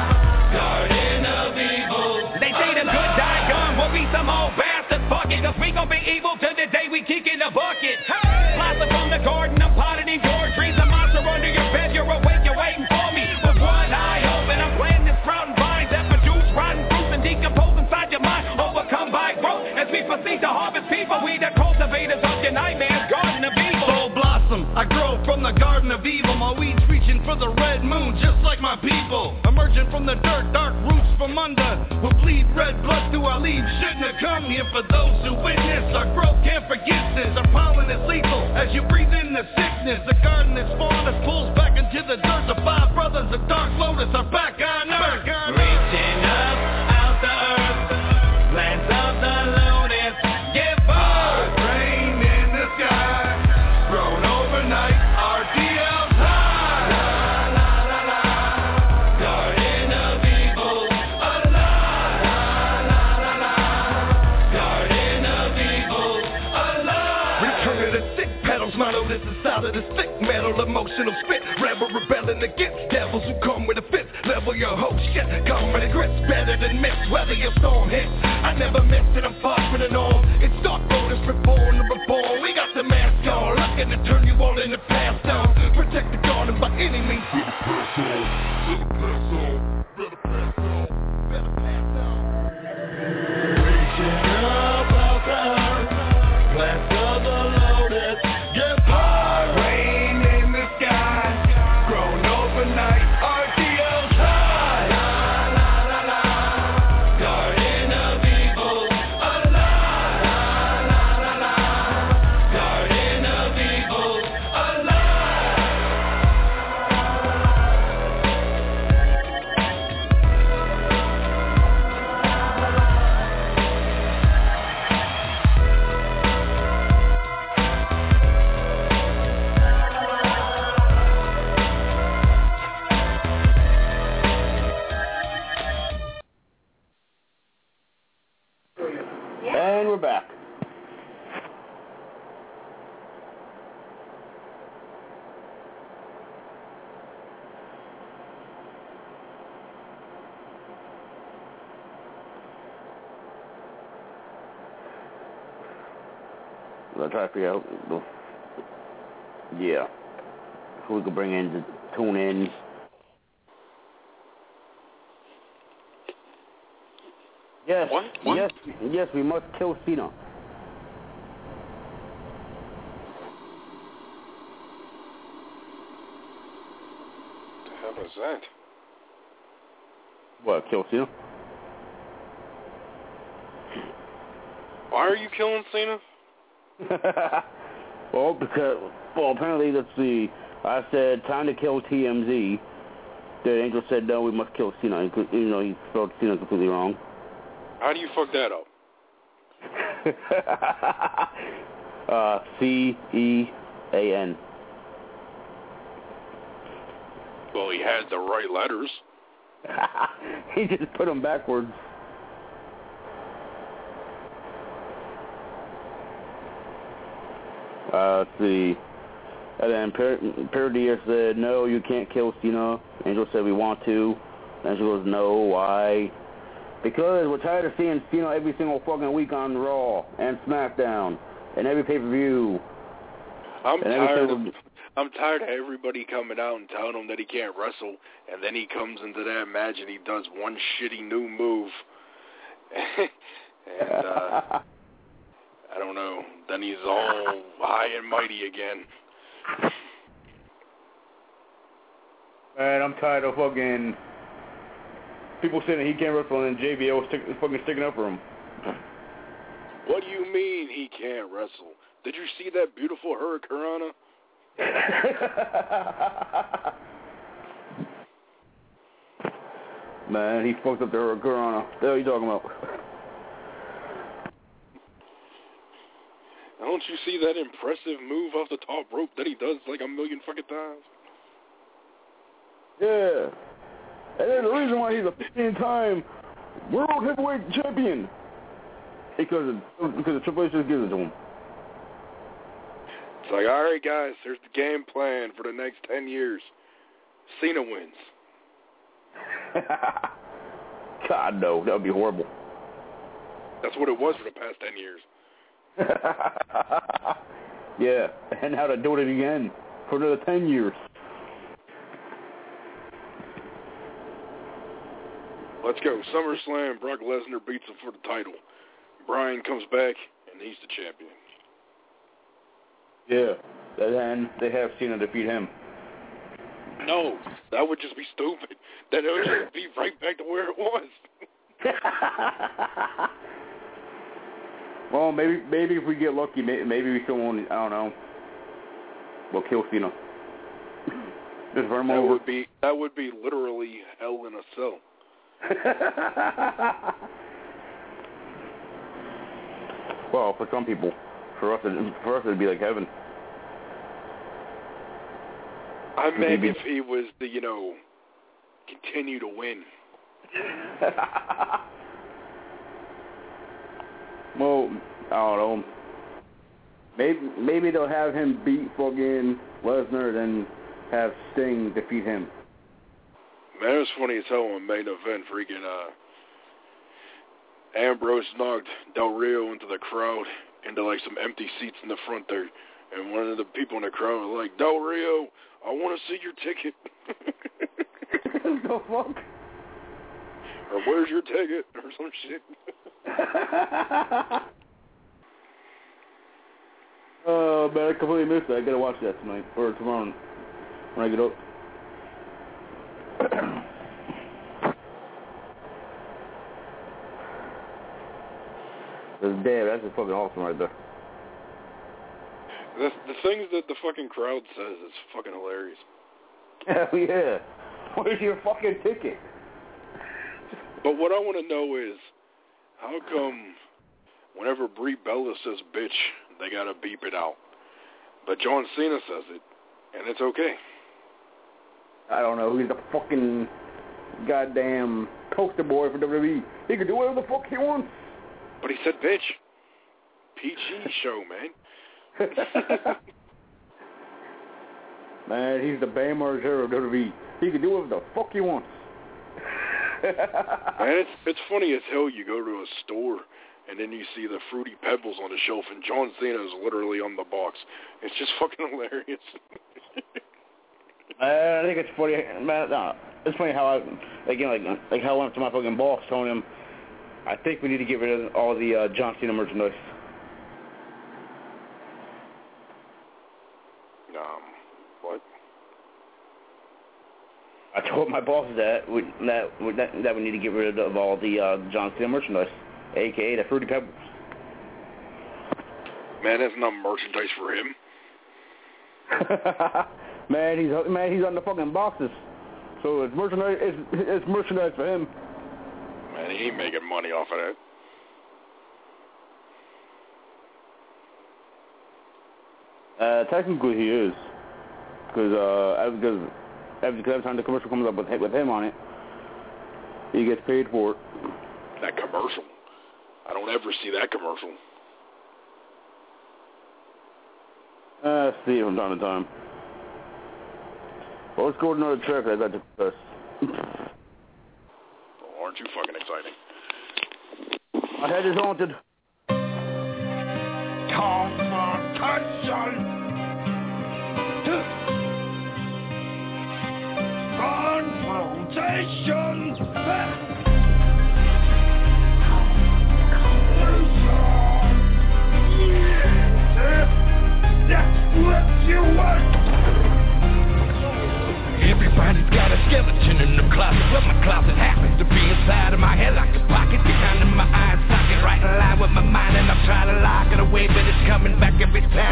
garden of evil. They say the good die young, will be some old bastard. Fuck it, cause we gon' be evil till the day we kick in the bucket. Hey! Blossom from the garden, I'm potted in your trees. A monster under your bed, you're awake, you're waiting for me. With one eye open, I'm planting sprouting vines that produce rotten fruits and decompose inside your mind. Overcome by growth as we proceed to harvest people. We the cultivators of your nightmares, garden of evil. Soul blossom, I grow from the garden of evil. My weeds reaching for the red moon, just like my people. Emerging from the dirt, dark roots from under. Will bleed red blood through our leaves. Shouldn't have come here for those who witness our growth. Can't forget this. Our pollen is lethal as you breathe in the sickness. The garden is spawned us pulls back into the dirt. The five brothers of Dark Lotus are back on earth. Reaching up out the earth, plants of the lotus, give birth. Rain in the sky, grown overnight, R D L time. La la la la, garden of evil, Allah. La la la la, garden of evil, Allah. Return to the sick petals, my lotus is out of the thick metal, emotional spit. Rebel rebelling against devils who come with a fist. Level your whole shit, come with a grits, better than miss, whether your storm hits. I never miss it, I'm far from the norm. It's Dark Lotus, reborn and reborn. We got the mask on, looking to turn you all in the past on. Protect the garden by any means. Better pass on, better pass on, better pass on, better pass on. Reaching up out the earth, plants of the lotus, get high, rain in the sky, grown overnight, R D L time. La la la la, garden of evil, Allah. La la la la, garden of evil, Allah. And we're back. I'll try to figure out, the, yeah, who we could bring in to tune in. Yes, What? What? yes, yes, we must kill Cena. The hell is that? What, kill Cena? Why are you killing Cena? Well, because, well, apparently, let's see, I said, time to kill T M Z. The angel said, no, we must kill Cena. You know, he spelled Cena completely wrong. How do you fuck that up? uh, C E A N. Well, he had the right letters. He just put them backwards. Uh, let's see. And then per- Paradia said, no, you can't kill Cena. Angel said, we want to. Angel goes, no, why? Because we're tired of seeing Cena every single fucking week on Raw and SmackDown and every pay-per-view. I'm and every tired single... of I'm tired of everybody coming out and telling him that he can't wrestle, and then he comes into that match and he does one shitty new move. and uh, I don't know. Then he's all high and mighty again. Man, I'm tired of fucking people saying that he can't wrestle and J B L stick, fucking sticking up for him. What do you mean he can't wrestle? Did you see that beautiful Hurricanrana? Man, he fucked up the Hurricanrana. What the hell are you talking about? Don't you see that impressive move off the top rope that he does like a million fucking times? Yeah. And then the reason why he's a fifteen-time World Heavyweight Champion. Because of, because the Triple H just gives it to him. It's like, all right, guys, here's the game plan for the next ten years. Cena wins. God, no. That would be horrible. That's what it was for the past ten years. Yeah, and now to do it again for another ten years. Let's go. SummerSlam, Brock Lesnar beats him for the title. Bryan comes back, and he's the champion. Yeah, and then they have Cena defeat him. No, that would just be stupid. Then it would just be right back to where it was. Well, maybe maybe if we get lucky, maybe, maybe we still won't, I don't know, we'll kill Cena. Just run him that over. Would be, that would be literally hell in a cell. Well, for some people. For us, it, for us it'd be like heaven. I meant if he was the, you know, continue to win. Well, I don't know. Maybe maybe they'll have him beat fucking Lesnar, then have Sting defeat him. Man, it was funny as hell on main event. Freaking uh, Ambrose knocked Del Rio into the crowd, into like some empty seats in the front there, and one of the people in the crowd was like, "Del Rio, I want to see your ticket." The fuck? Or where's your ticket? Or some shit. Oh, man, I completely missed that. I gotta watch that tonight, or tomorrow when I get up. Damn, that's just fucking awesome right there. The, the things that the fucking crowd says is fucking hilarious. Hell yeah. Where's your fucking ticket? But what I want to know is, how come whenever Brie Bella says bitch, they gotta beep it out? But John Cena says it, and it's okay. I don't know. He's the fucking goddamn poster boy for W W E. He can do whatever the fuck he wants. But he said bitch. P G show, man. Man, he's the Bam Margera of W W E. He can do whatever the fuck he wants. Man, it's it's funny as hell. You go to a store and then you see the Fruity Pebbles on the shelf, and John Cena is literally on the box. It's just fucking hilarious. uh, I think it's funny. Man, no, it's funny how I again like like how I went to my fucking boss telling him, I think we need to get rid of all the uh, John Cena merchandise. Um, what? I told my boss that we, that, that that we need to get rid of all the uh, John Cena merchandise, a k a the Fruity Pebbles. Man, that's not merchandise for him. man, he's man, he's on the fucking boxes, so it's merchandise. It's, it's merchandise for him. Man, he ain't making money off of that. Uh, technically he is, because uh, because every time the commercial comes up with with him on it, he gets paid for it. That commercial, I don't ever see that commercial. Uh, see it from time to time. Well, let's go to another track. I got to discuss. Oh, aren't you fucking exciting? My head is haunted. Confrontation. Confrontation. That's what you want. Everybody's got a skeleton in the closet. Well, my closet happens to be inside of my head like a pocket, behind of my eye socket, right in line with my mind, and I'm trying to lock it away, but it's coming back every time.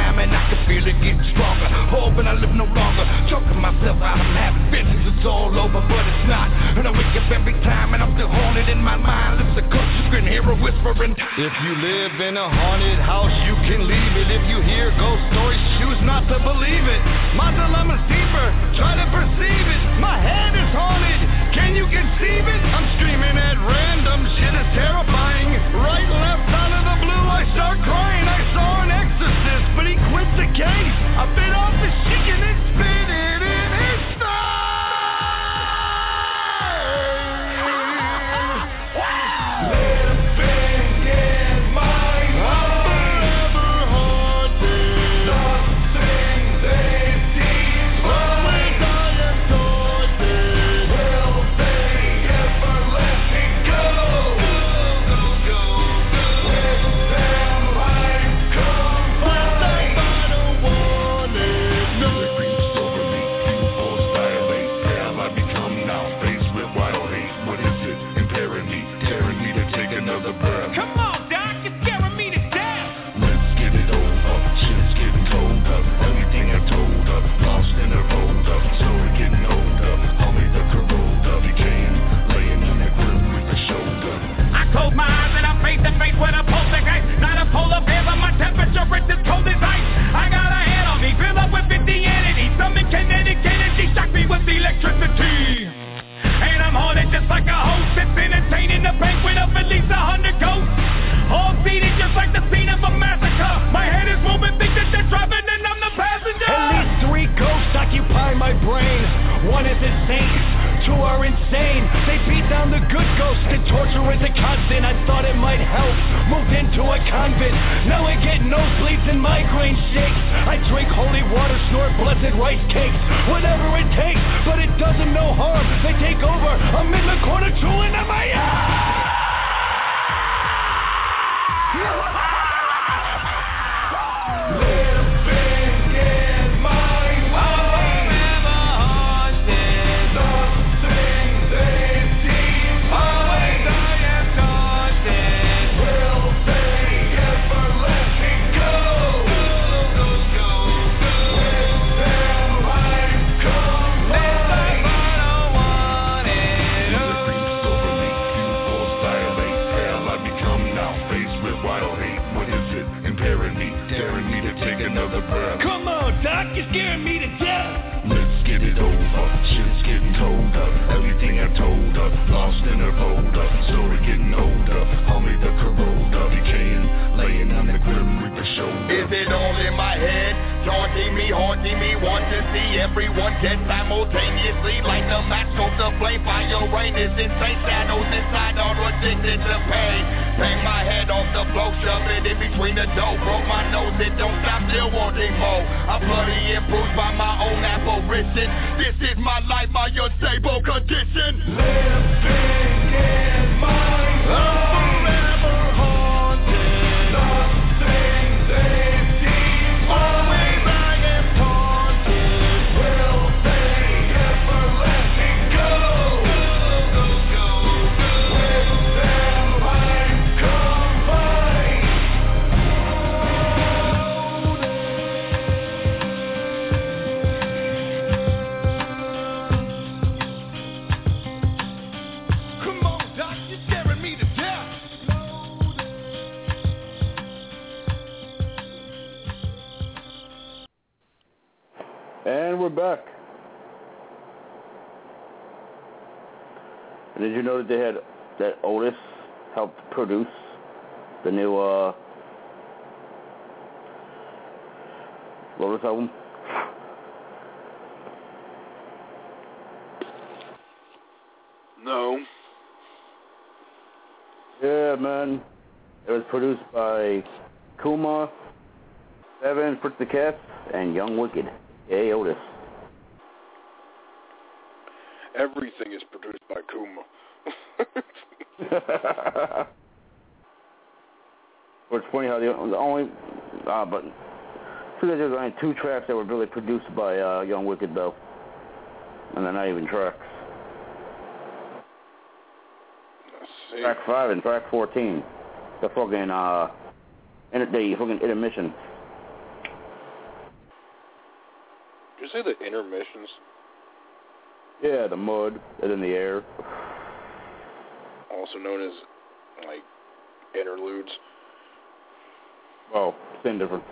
and I live no longer. Choking myself out, I'm having visions, it's all over, but it's not. And I wake up every time and I'm still haunted in my mind. Lips a ghost, you can hear her whispering. If you live in a haunted house, you can leave it. If you hear ghost stories, choose not to believe it. My dilemma's deeper, try to perceive it. My head is haunted, can you conceive it? I'm screaming at random, shit is terrifying. Right, left, out of the blue, I start crying. I saw an exorcist, but he quit the case. I bit off his chicken and spit it in his face. Living in my mind, forever haunted. Nothing they teach, always I am taunted. Will they ever let me go? Go, go, go. With them life comes by. I don't want it, no. It creeps over me, pupils dilate. Hell I become now, faced with wild hate. What is it? Impairing me, tearing me to take another breath. Come on, Doc, you're scaring me to death. Let's get it over, shit's getting colder. Everything I told her, lost in her folder. Story getting older, only the corona became laying in the grim with the shoulder. I close my eyes and I'm face to face with a poltergeist. Not a polar bear, but my temperature is as cold as ice. I got a hand on me, fill up with fifty entities. Summon kinetic energy, shock me with electricity. And I'm haunted just like a host that's entertaining the banquet of at least a hundred ghosts. All seated just like the scene of a massacre. My head is moving, think that they're driving and I'm the passenger. At least three ghosts occupy my brain. One is insane, two are insane. They beat down the good ghosts and torture is a constant. I thought it might help, moved into a convent. Now I get nosebleeds and migraine shakes. I drink holy water, snort blessed rice cakes. Whatever it takes, but it does them no harm. They take over, I'm in the corner chewing on my arm. Living in my mind, forever haunted. Nothing they teach, always I am taunted. Will they ever let me go? Go, go, go, go. With them life comes by. I don't want it. The creeps over me, pupils dilate. Hell I become now, faced with wild hate. What is it? Impairing me, daring me to take another breath. Come on, Doc, you're scaring me to death. Let's get it over, shit's getting colder. Everything I told her, lost in her folder. Story getting older, homie the corona decaying, laying on the grim reaper shoulder. Is it all in my head? Taunting me, haunting me, want to see everyone dead simultaneously. Like the match goes to flame, fire rain is insane. Shadows inside are addicted to pain. Bang my head off the floor, shove it in between the dough. Broke my nose, it don't stop, still wanting more. I'm bloody and bruised by my own apparition. This is my life, my unstable condition. Living in my mind, forever haunted. Nothing they teach, always I am taunted. Will they ever let me go? Go, go, go, go. With them life comes by. Come on, Doc, you're scaring me to death. And we're back. And did you know that they had that Otis helped produce the new uh, Lotus album? No. Yeah, man. It was produced by Kuma, Evan, Fritz the Cat, and Young Wicked. Hey, Otis. Everything is produced by Kuma. Well, it's funny how the, the only, uh, but I think there's only two tracks that were really produced by uh, Young Wicked, though, and they're not even tracks. Track five and track fourteen, the fucking uh, the fucking intermission. Did you say the intermissions? Yeah, the mud and in the air. Also known as, like, interludes. Well, same difference.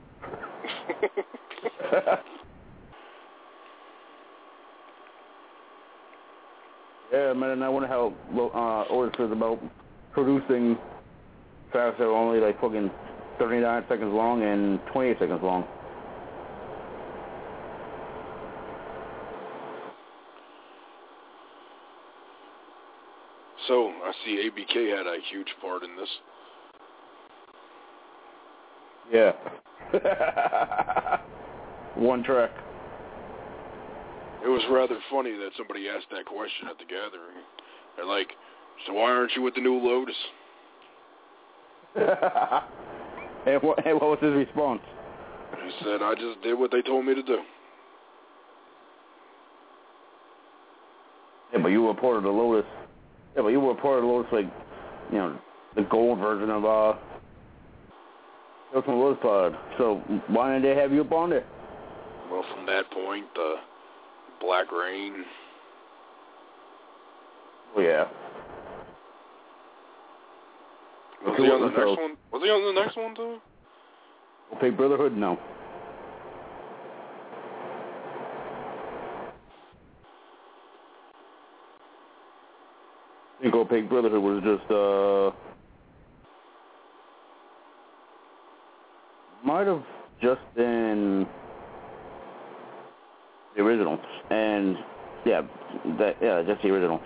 Yeah, man, and I wonder how uh, Otis is about producing tracks that are only like fucking thirty-nine seconds long and twenty-eight seconds long. So, I see A B K had a huge part in this. Yeah. One track. It was rather funny that somebody asked that question at the gathering. They're like, so why aren't you with the new Lotus? and, what, and what was his response? He said, I just did what they told me to do. Yeah, but you were part of the Lotus. Yeah, but you were part of the Lotus, like, you know, the gold version of, uh, Ultimate Lotus Pod. So why didn't they have you up on there? Well, from that point, uh, Black Rain. Oh, yeah. Was he on the next one? Was he on the next one, too? Opaque Brotherhood? No. I think Opaque Brotherhood was just, uh... might have just been the originals. And, yeah, that, yeah, just the originals.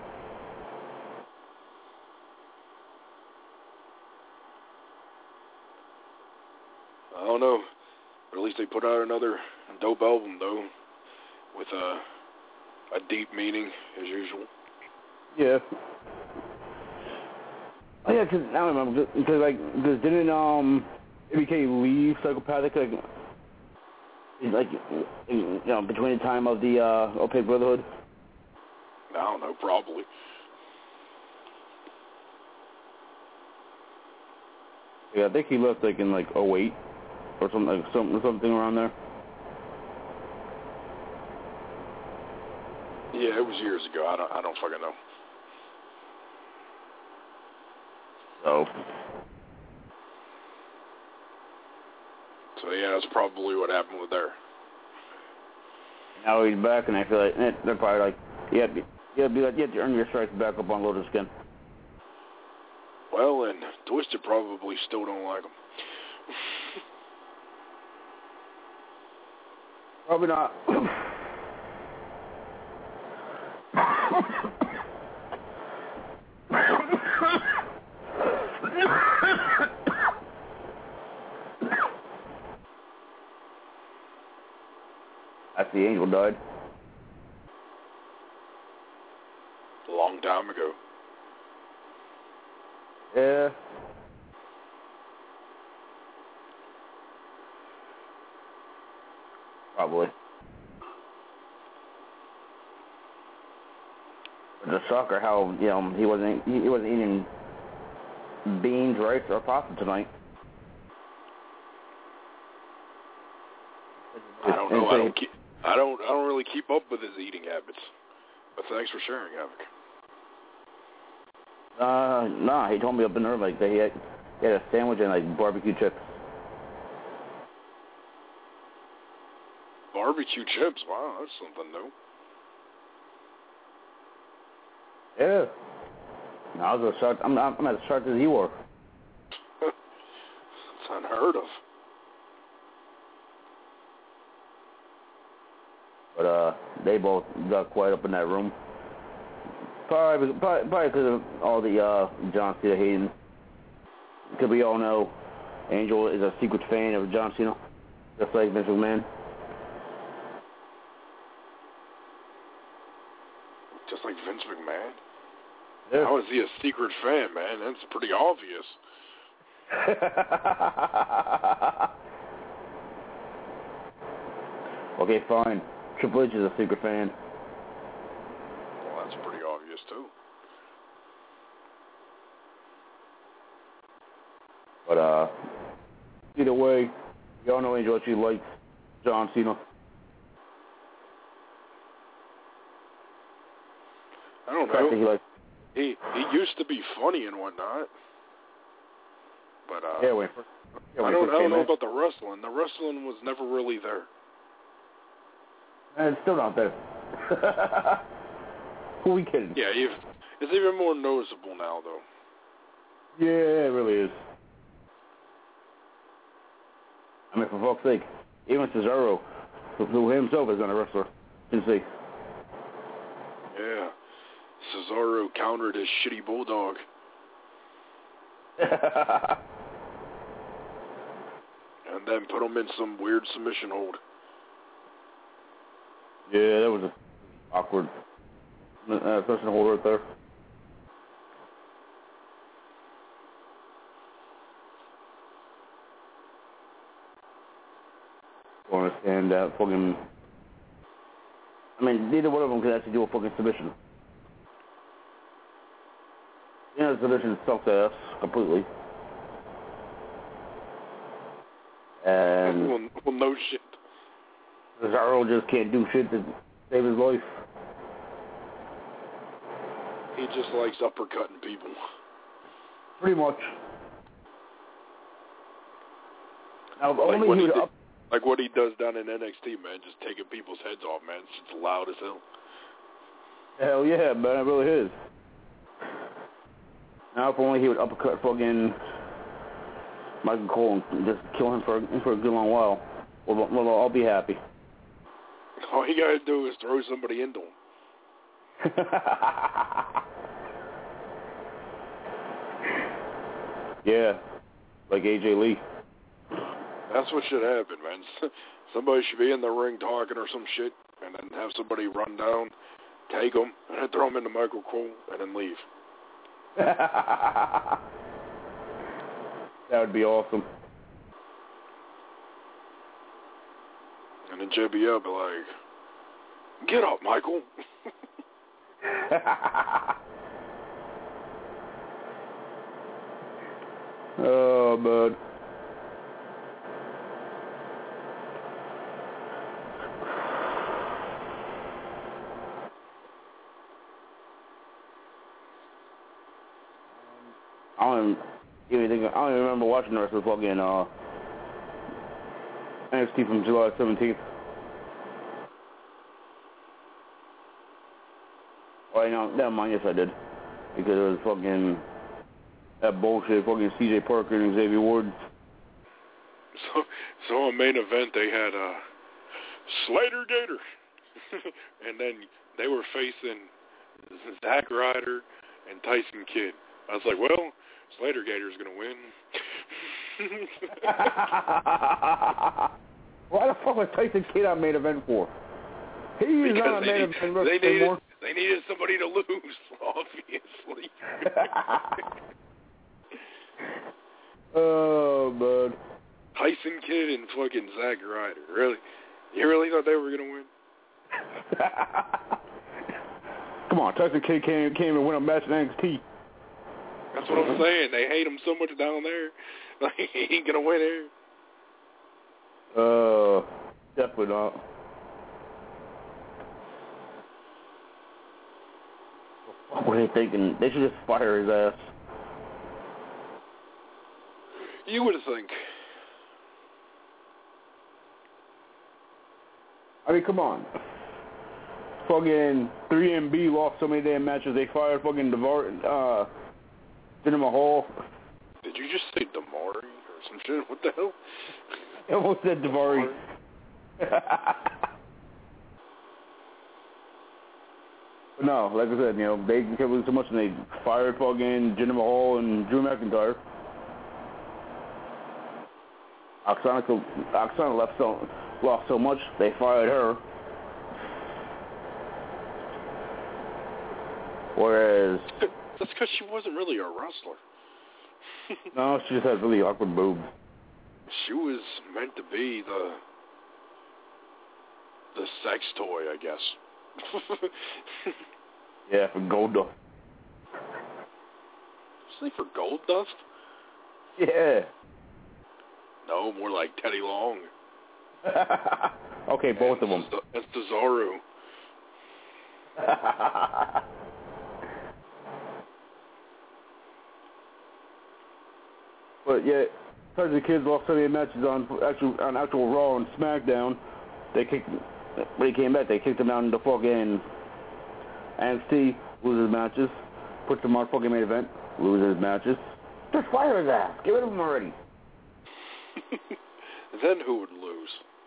I don't know. But at least they put out another dope album, though, with a, a deep meaning, as usual. Yeah. Oh, yeah, because now I remember, because, like, because didn't, um, A B K leave Psychopathic, like, like, you know, between the time of the, uh, Opaque Brotherhood? I don't know, probably. Yeah, I think he left, like, in, like, oh eight, or something, like, something, something around there. Yeah, it was years ago. I don't, I don't fucking know. So. So, yeah, that's probably what happened with there. Now he's back, and I feel like eh, they're probably like, yeah, be, yeah, be like, you have to earn your stripes back up on Lotus again. Well, and Twisted probably still don't like him. Probably not. After the Angel died. A long time ago. Yeah. Probably. It's a shocker how, you know, he wasn't he wasn't eating beans, rice, or pasta tonight. I don't know. I don't keep. I don't. I don't really keep up with his eating habits. But thanks for sharing, Havoc. Uh, nah. He told me up in there like that he had, he had a sandwich and like barbecue chips. Barbecue chips. Wow, that's something new. Yeah. No, I was as shocked. I'm, I'm as shocked as you were. It's unheard of. But uh, they both got quiet up in that room. Probably, probably, probably because of all the uh, John Cena hating. Because we all know Angel is a secret fan of John Cena, just like Vince McMahon. Just like Vince McMahon? Yeah. How is he a secret fan, man? That's pretty obvious. Okay, fine. Triple H is a secret fan. Well, that's pretty obvious, too. But, uh, either way, y'all know Angel actually likes John Cena. I don't The fact that he know. like He he used to be funny and whatnot, but uh, yeah, wait. For, yeah, I when he don't first I don't came know in. about the wrestling. The wrestling was never really there. And it's still not there. Who are we kidding? Yeah, you've, it's even more noticeable now, though. Yeah, it really is. I mean, for fuck's sake, even Cesaro, who, who himself is not a wrestler, can see. Yeah, Cesaro countered his shitty bulldog. And then put him in some weird submission hold. Yeah, that was a awkward uh, submission hold right there. Don't understand that fucking. I mean, neither one of them could actually do a fucking submission. You know, the submission sucks ass completely. And well, well, no shit. Cesaro just can't do shit to save his life. He just likes uppercutting people. Pretty much. Now, Like only what, he he would did, up. like what he does down in N X T, man, just taking people's heads off, man. It's loud as hell. Hell yeah, man, it really is. Now, if only he would uppercut fucking Michael Cole and just kill him for for a good long while, well, well, I'll be happy. All you gotta do is throw somebody into him. Yeah, like A J Lee. That's what should happen, man. Somebody should be in the ring talking or some shit, and then have somebody run down, take him, and then throw him into Michael Cole, and then leave. That would be awesome. And then J B L be like, "Get up, Michael." Oh, man. I don't even, think, I don't even remember watching the rest of the fucking uh, N X T from July seventeenth. Oh, no, never mind. Yes, I did. Because it was fucking that bullshit, fucking C J Parker and Xavier Woods. So, so on main event they had uh, Slater Gator, and then they were facing Zack Ryder and Tyson Kidd. I was like, well, Slater Gator's gonna win. Why the fuck was Tyson Kidd on main event for? He is because not on main need, event they needed, anymore. they needed somebody to lose, obviously. Oh, man. Tyson Kidd and fucking Zack Ryder. Really? You really thought they were gonna win? Come on, Tyson Kidd can't, can't even win a match in N X T. That's what I'm saying. They hate him so much down there. Like, he ain't gonna win here. Uh, definitely not. What were they thinking? They should just fire his ass. You would think. I mean, come on. Fucking three M B lost so many damn matches. They fired fucking Devar, uh, Jinder Mahal. Did you just say Damari or some shit? What the hell? I almost said Davari. But no, like I said, you know, they kept losing so much and they fired fucking Jinder Mahal and Drew McIntyre. Oksana, Oksana left so, lost so much, they fired her. Whereas... That's because she wasn't really a wrestler. No, she just had really awkward boobs. She was meant to be the... the sex toy, I guess. Yeah, for Gold Dust. Say for Gold Dust? Yeah. No, more like Teddy Long. Okay, both of them. That's Cesaro. But yeah, because the kids lost so many matches on actual on actual Raw and SmackDown, they kicked. When he came back, they kicked him down into fucking N X T, loses matches, puts him on fucking main event, loses matches. Just fire his ass. Get rid of him already. Then who would lose?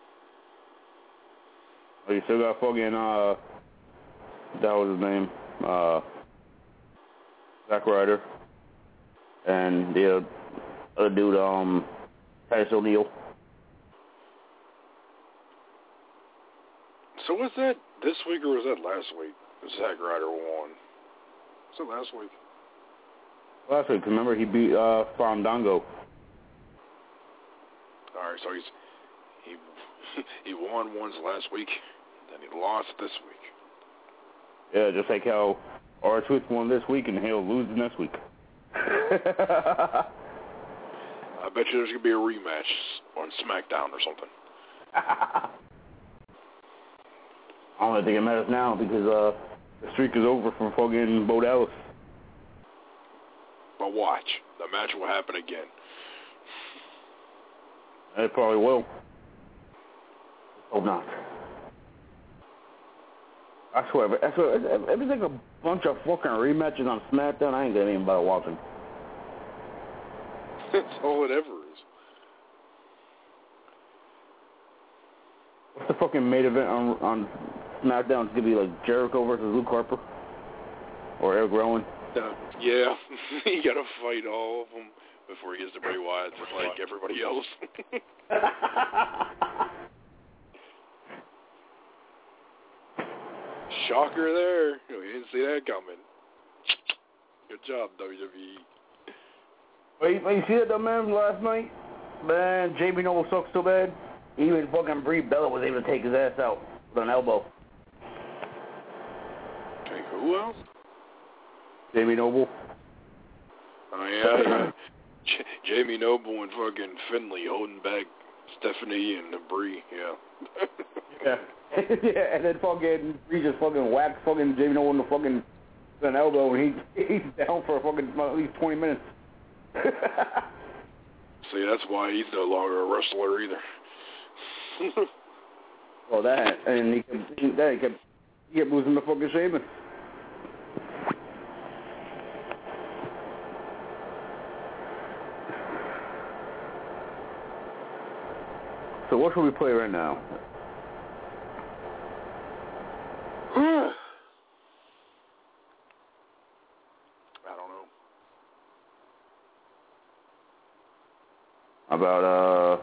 Oh, you still got fucking, uh, that was his name, uh, Zack Ryder, and the other dude, um, Titus O'Neil. So was that this week or was that last week? Zack Ryder won. Was it last week? Last week, remember he beat uh, Fandango. All right, so he's he he won once last week, then he lost this week. Yeah, just like how R-Truth won this week and he'll lose next week. I bet you there's gonna be a rematch on SmackDown or something. I don't think it matters now because uh, the streak is over for fucking Bo Dallas. But watch, the match will happen again. It probably will. Hope not. I swear, I swear, if it's like a bunch of fucking rematches on SmackDown, I ain't gonna even bother watching. That's all it ever is. What's the fucking main event on on SmackDown? It's gonna be like Jericho versus Luke Harper or Eric Rowan. Uh, yeah, you gotta fight all of them before he gets to Bray Wyatt, just like everybody else. Shocker there. You didn't see that coming. Good job, W W E. Wait, wait, you see that, though, man, last night? Man, Jamie Noble sucks so bad. Even fucking Brie Bella was able to take his ass out with an elbow. Take who out? Jamie Noble. Oh, yeah. yeah. J- Jamie Noble and fucking Finley holding back Stephanie and Brie, yeah. Yeah. Yeah, and then fucking Brie just fucking whacked fucking Jamie Noble in the fucking with an elbow, and he he's down for fucking at least twenty minutes. See, that's why he's no longer a wrestler either. Well, that, and he kept, he, that, he kept, he kept losing the fucking Sheamus. So what should we play right now? I don't know. About, uh...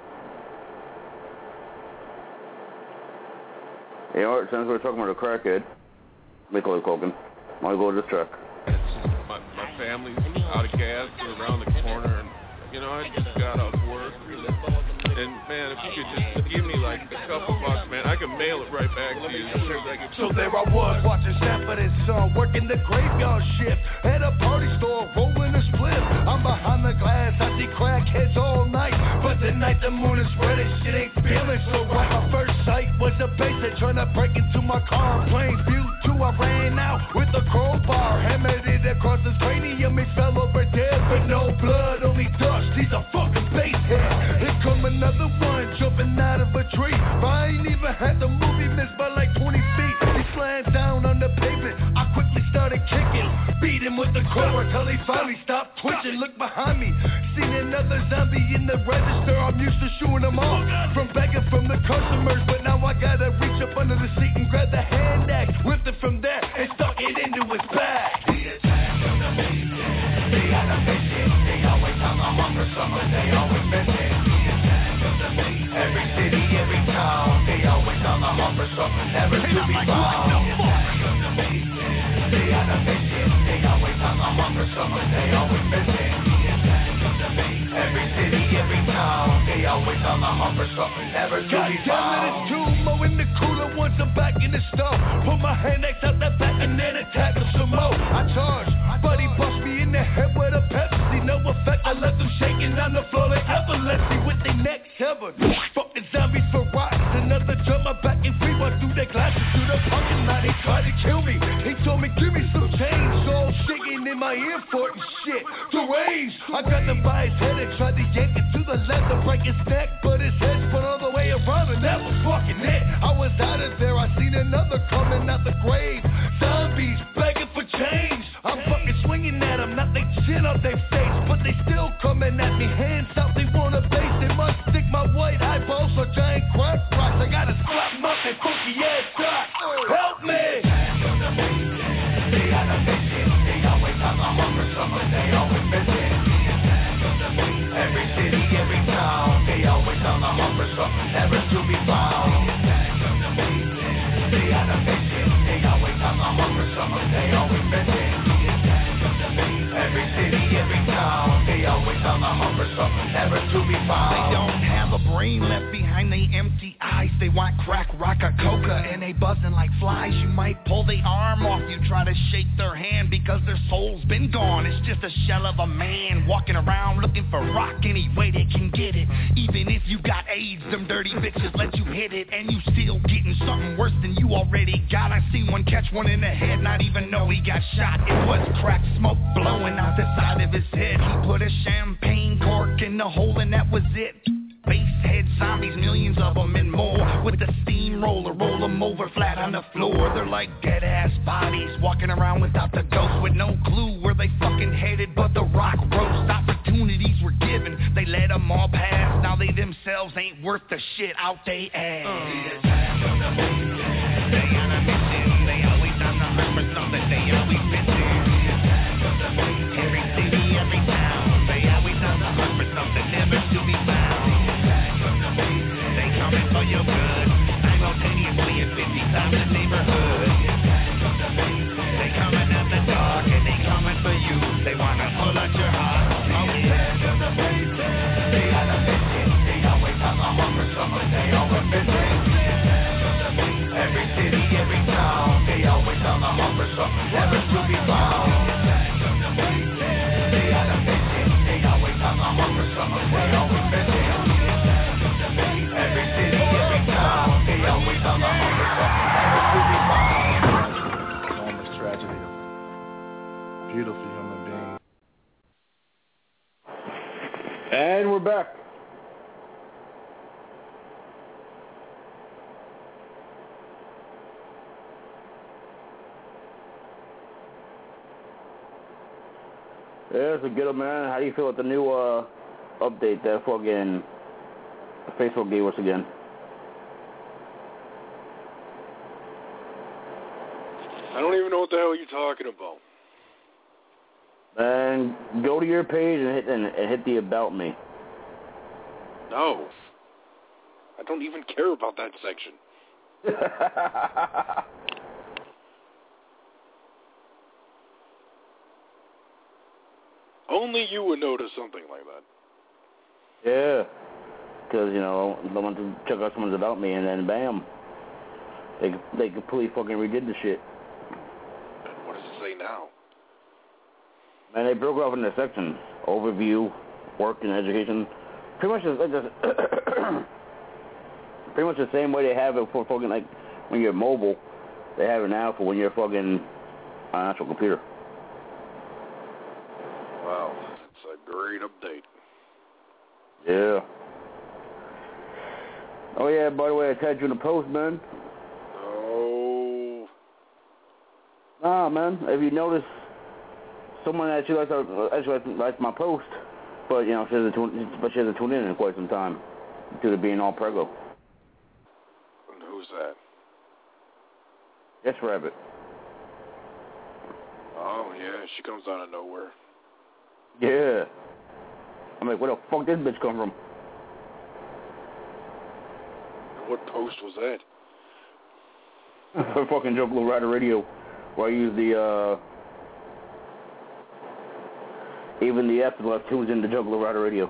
You know what, since we're talking about a crackhead, Macaulay Culkin, I'll go to this track. My, my family's out of gas, they're around the corner, and, you know, I just got off work. And, man, if you could just give me, like, a couple bucks, man, I can mail it right back to you. So there I was, watching Sanford and Son, working the graveyard shift at a party store, rolling a split. I'm behind the glass, I see crackheads all night, but tonight the moon is red and shit ain't feeling so right. My first sight was a basehead trying to break into my car. Plain view two, I ran out with a crowbar, hammered it across his cranium, he fell over dead, but no blood, only dust. He's a fucking basehead. Here come another one jumping out of a tree. I ain't even had the movie missed by like twenty feet. He slammed down on the pavement. I quickly started kicking, beat him with the crowbar till he finally stopped twitching. Look behind me, seen another zombie in the register. I'm used to shooing them off from begging from the customers, but now I gotta reach up under the seat and grab the hand axe, lift it from there and stuck it into his back. The attack of the beast, they had a mission. They always hung a hunger summer, they always miss it. Every city, every town, they always on the hunt for something never to be found. They had a mission, they always on the hunt for something, they always miss it. Every city, every town, they always on the hunt for something never to be found. It's two more in the cooler, once I'm back in the stove. Put my hand next out the back and then attack him some more. I charge, but he bust me in the head with a Pepsi, no effect. I left them shaking on the floor like epilepsy with their necks severed. Fucking zombies for rocks, another drummer back and free. Walk through their glasses to the parking lot. He tried to kill me. He told me give me some change. So shaking in my my ear for it and shit. Deranged. I got him by his head and tried to yank it to the left to break his neck, but his head spun all the way around and that was fucking it. I was out of there, I seen another coming out the grave. Zombies begging for change. I'm fucking swinging at them, not they chin up their face, but they still coming at me, hands out, they wanna base. They must stick my white eyeballs or giant crack rocks. I gotta slap them up and funky ass shot. Help me! They got a mission, they always have a hunger, summer, they always missing. Every city, every town, they always on the hunt for something never to be found. They got a mission, they always on the hunt for something they always missing. Every city, every town, they always on the hunt for something never to be found. They don't have a brain left behind they empty eyes. They want crack, rock, or coca, and they buzzing like flies. You might pull their arm off, you try to shake their hand because their soul's been gone. It's just a shell of a man walking around looking for rock any way they can get it. Even if you got AIDS, them dirty bitches let you hit it, and you still getting something worse than you already got. I seen one catch one in the head, not even know he got shot. It was crack smoke blowing out the side of his head. He put a champagne cork in the hole and that was it. Basehead zombies, millions of them and more. With the steamroller, roll them over flat on the floor. They're like dead ass bodies, walking around without the ghost, with no clue where they fucking headed. But the rock roast opportunities were given, they let them all pass. Now they themselves ain't worth the shit out they ass. Uh. They on a mission, they always on the hunt for something they always missing. Every city, every town, they always on the hunt for something never to be found. They coming for your good, simultaneously in fifty thousand neighborhoods. They coming at the dark and they coming for you. They wanna pull out your heart. Oh yeah. They got a mission, they always on the hunt for something they always missing. Every city, every town, they always on the hunt for something never to be found. They got a mission, they always on the hunt for something they always missing. Every city, every town, they always on the hunt for something never to be found. Enormous tragedy of a beautiful human being. And we're back. Yeah, so good, man. How do you feel with the new uh, update that fucking Facebook gave us again? I don't even know what the hell you're talking about. And go to your page and hit and, and hit the About Me. No. I don't even care about that section. Only you would notice something like that. Yeah. Because, you know, I want to check out someone's About Me, and then bam. They they completely fucking redid the shit. What does it say now? Man, they broke it off into sections. Overview, work, and education. Pretty much, just, just pretty much the same way they have it for fucking, like, when you're mobile. They have it now for when you're fucking on an actual computer. Wow, it's a great update. Yeah. Oh, yeah, by the way, I tagged you in the post, man. Oh. Nah, man, if you notice, someone actually likes, our, actually likes my post, but, you know, she hasn't tuned, but she hasn't tuned in in quite some time due to being all prego. And who's that? Yes, Rabbit. Oh, yeah, she comes out of nowhere. Yeah. I'm like, where the fuck did this bitch come from? What post was that? Fucking Juggalo Rider Radio, where I use the, uh... even the afterlife tunes into Juggalo Rider Radio.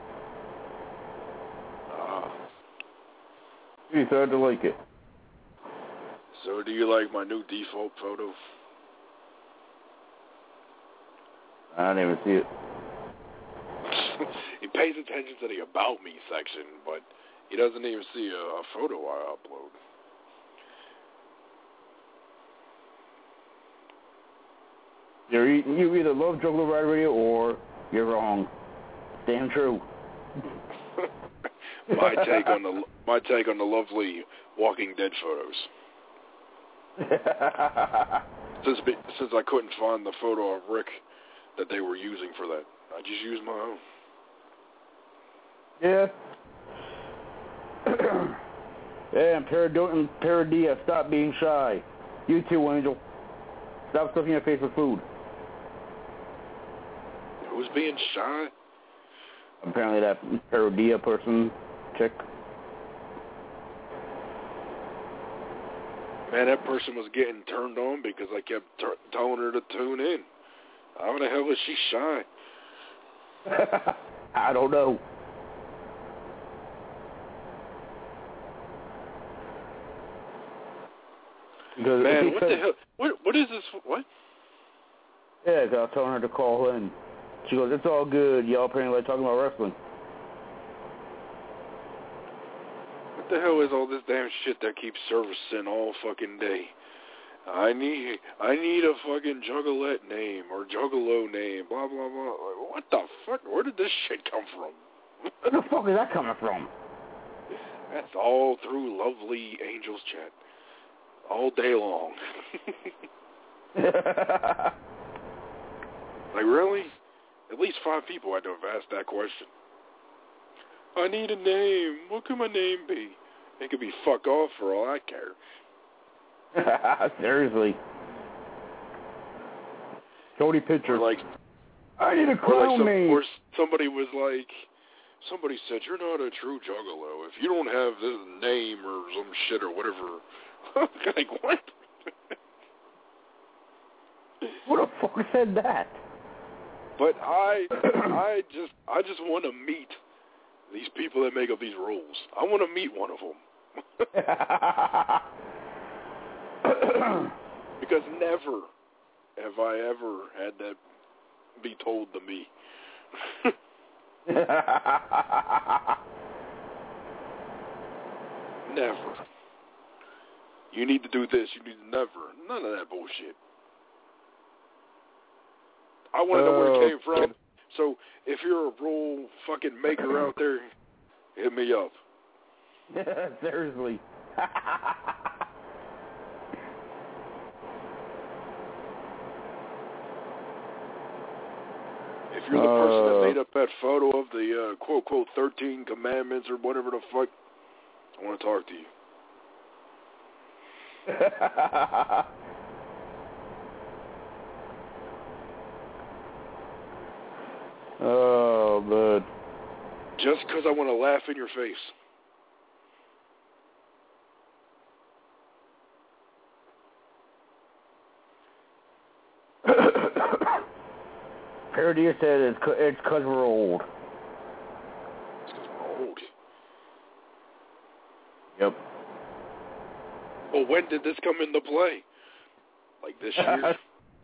Ah. You started to like it. So do you like my new default photo? I didn't even see it. He pays attention to the About Me section, but he doesn't even see a, a photo I upload. You're e- you either love Juggalo Ride Radio or you're wrong. Damn true. my take on the my take on the lovely Walking Dead photos. since since I couldn't find the photo of Rick that they were using for that, I just used my own. Yeah. Yeah, and Paradot- Paradia, stop being shy. You too, Angel. Stop stuffing your face with food. Who's being shy? Apparently that Paradia person, chick. Man, that person was getting turned on because I kept t- telling her to tune in. How the hell is she shy? I don't know. Because, Man, because, what the hell? What, what is this? What? Yeah, because I was telling her to call in. She goes, it's all good. Y'all apparently like talking about wrestling. What the hell is all this damn shit that keeps servicing all fucking day? I need I need a fucking Juggalette name or Juggalo name, blah, blah, blah. What the fuck? Where did this shit come from? Where the fuck is that coming from? That's all through lovely Angels chat. All day long. Like, really? At least five people had to have asked that question. I need a name. What could my name be? It could be fuck off for all I care. Seriously. Cody Pitcher. Or like, I need a or clown like some, name. Or somebody was like, somebody said, you're not a true Juggalo if you don't have this name or some shit or whatever. Like, what? Who the fuck said that? But I, I just, I just want to meet these people that make up these rules. I want to meet one of them. Because never have I ever had that be told to me. Never. You need to do this. You need to never. None of that bullshit. I want to know where it came from. So if you're a rule fucking maker out there, hit me up. Seriously. If you're the uh, person that made up that photo of the uh, quote, quote, thirteen commandments or whatever the fuck, I want to talk to you. Oh, man. Just because I want to laugh in your face. Paradia said it's it's because we're old. It's because we're old. Yep. Well, when did this come into play? Like this year?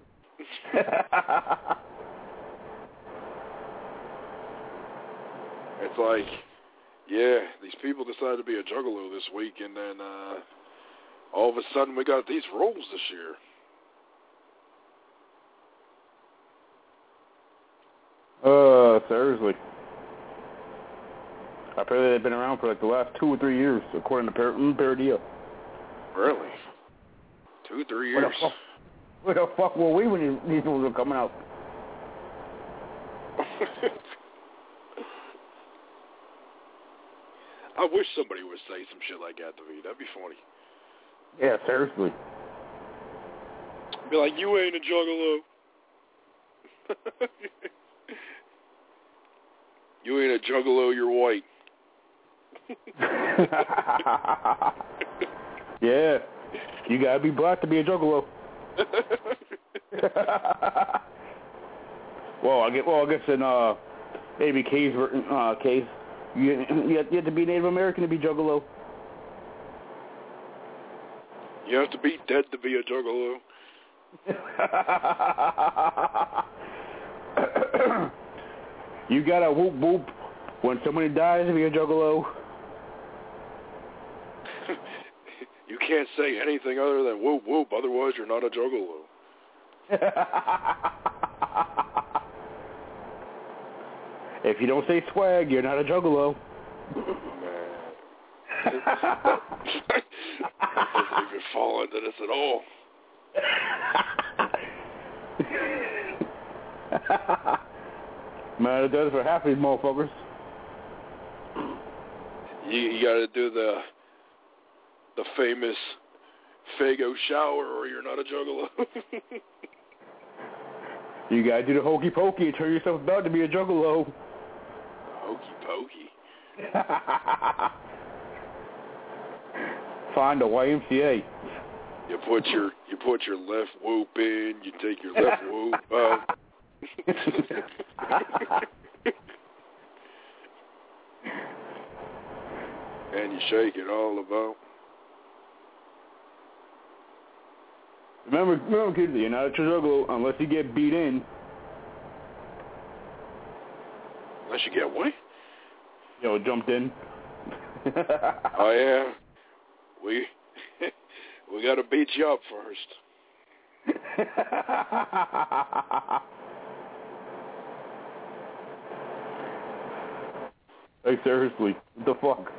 It's like, yeah, these people decided to be a Juggalo this week, and then uh, all of a sudden we got these rules this year. Uh, seriously. Apparently they've been around for like the last two or three years, according to Par- Paradia. Really? Two, three years? Where the fuck, where the fuck were we when these, these rules were coming out? I wish somebody would say some shit like that to me. That'd be funny. Yeah, seriously. Be like, you ain't a Juggalo. You ain't a Juggalo, you're white. Yeah. You gotta be black to be a Juggalo. Well, I get. Well, I guess in uh, A B K's uh, case, you you have, you have to be Native American to be Juggalo. You have to be dead to be a Juggalo. You gotta whoop whoop when somebody dies to be a Juggalo. You can't say anything other than whoop whoop, otherwise you're not a Juggalo. If you don't say swag, you're not a juggalo. Man. That doesn't even fall into this at all. Man, it does for half these motherfuckers. You, you got to do the the famous Fago shower, or you're not a juggalo. You got to do the hokey pokey and turn yourself about to be a juggalo. Hokey pokey. Find a Y M C A. You put your you put your left whoop in. You take your left whoop out. And you shake it all about. Remember, remember, kids, you're not a juggalo unless you get beat in. Unless you get what? You know, jumped in. Oh yeah, we we gotta beat you up first. Like seriously, what the fuck?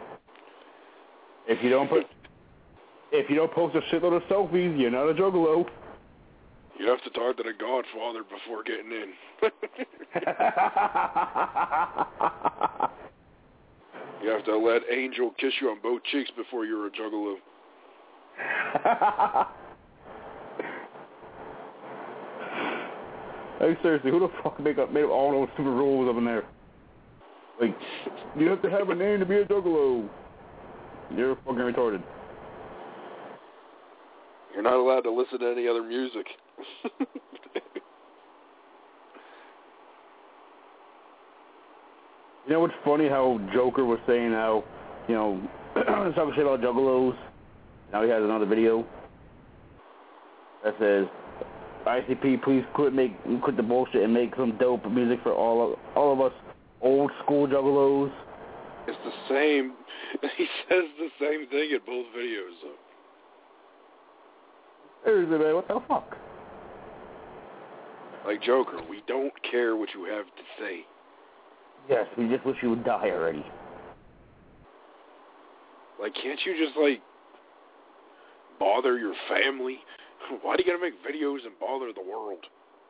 If you don't put, if you don't post a shitload of selfies, you're not a juggalo. You have to talk to the Godfather before getting in. You have to let Angel kiss you on both cheeks before you're a juggalo. Like seriously, who the fuck make up made up all those stupid rules up in there? Like, you have to have a name to be a juggalo. You're fucking retarded. You're not allowed to listen to any other music. You know what's funny? How Joker was saying how, you know, talking shit about juggalos. Now he has another video that says, I C P, please quit make quit the bullshit and make some dope music for all of, all of us old school juggalos. It's the same. He says the same thing in both videos, though. Seriously, man, what the fuck? Like Joker, we don't care what you have to say. Yes, we just wish you would die already. Like, can't you just, like, bother your family? Why do you gotta make videos and bother the world?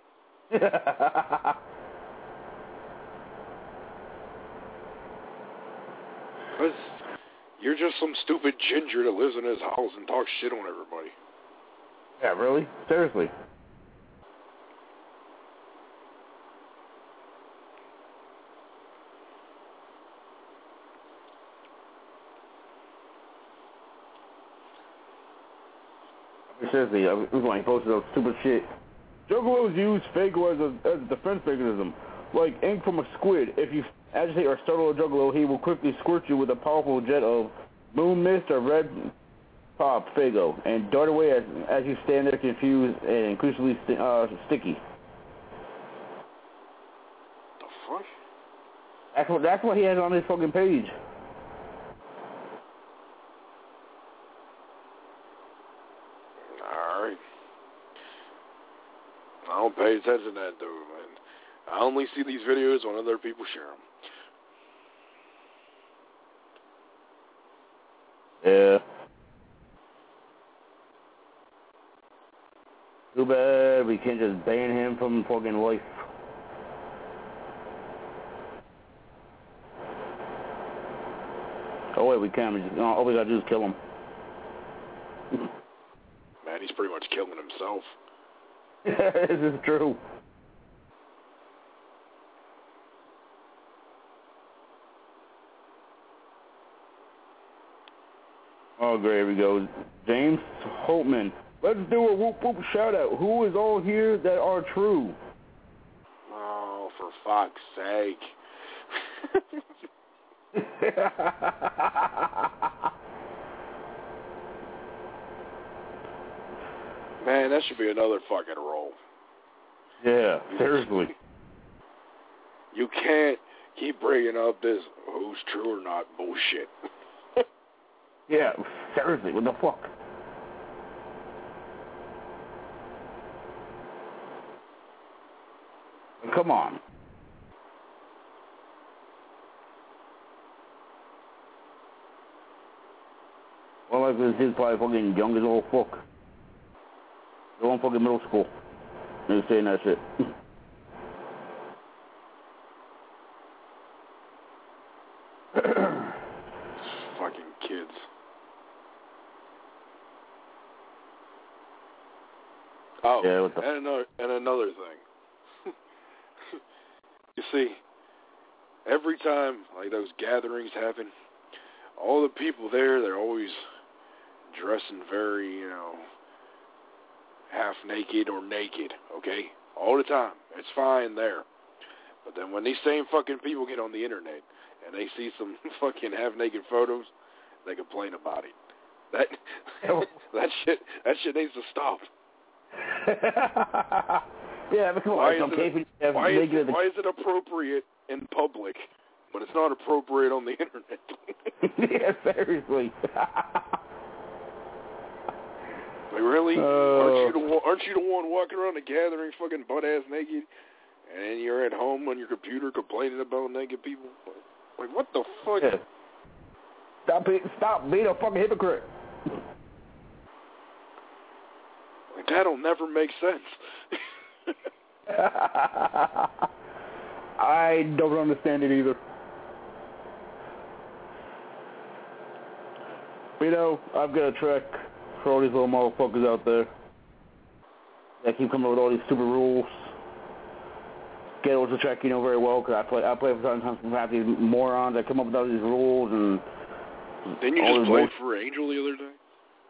Because you're just some stupid ginger that lives in his house and talks shit on everybody. Yeah, really? Seriously. Seriously, I was going to post those stupid shit. Juggalos use Fago as a, as a defense mechanism. Like ink from a squid. If you agitate or startle a juggalo, he will quickly squirt you with a powerful jet of moon mist or red pop Fago and dart away as, as you stand there confused and increasingly st- uh, sticky. The fuck? That's what, that's what he has on his fucking page. Alright. I don't pay attention to that, dude, man. I only see these videos when other people share them. Yeah. Too bad we can't just ban him from fucking life. Oh wait, we can. We just, all we gotta do is kill him. Man, he's pretty much killing himself. This is true. Oh, great, here we go. James Holtman. Let's do a whoop whoop shout out. Who is all here that are true? Oh, for fuck's sake. Man, that should be another fucking roll. Yeah, seriously. You can't keep bringing up this who's true or not bullshit. Yeah, seriously, what the fuck? Come on. Well, like this kid's probably fucking young as old fuck. They're in fucking middle school. They were saying that shit. Fucking kids. Oh, yeah, what the and another and another thing. You see, every time like those gatherings happen, all the people there, they're always dressing very, you know, half naked or naked, okay? All the time. It's fine there. But then when these same fucking people get on the internet and they see some fucking half naked photos, they complain about it. That that shit that shit needs to stop. Yeah, but come why, on, is it, a, why, is it, why is it appropriate in public, but it's not appropriate on the internet? Yeah, seriously. Like, really? Uh, aren't you the one, aren't you the one walking around the gathering fucking butt-ass naked, and you're at home on your computer complaining about naked people? Like, what the fuck? Yeah. Stop, be, stop being a fucking hypocrite. Like, that'll never make sense. I don't understand it either. But, you know, I've got a trick for all these little motherfuckers out there that keep coming up with all these stupid rules. Get what's a trick, you know very well, because I play, I play for sometimes some half these morons that come up with all these rules and. Didn't you just play for Angel the other day?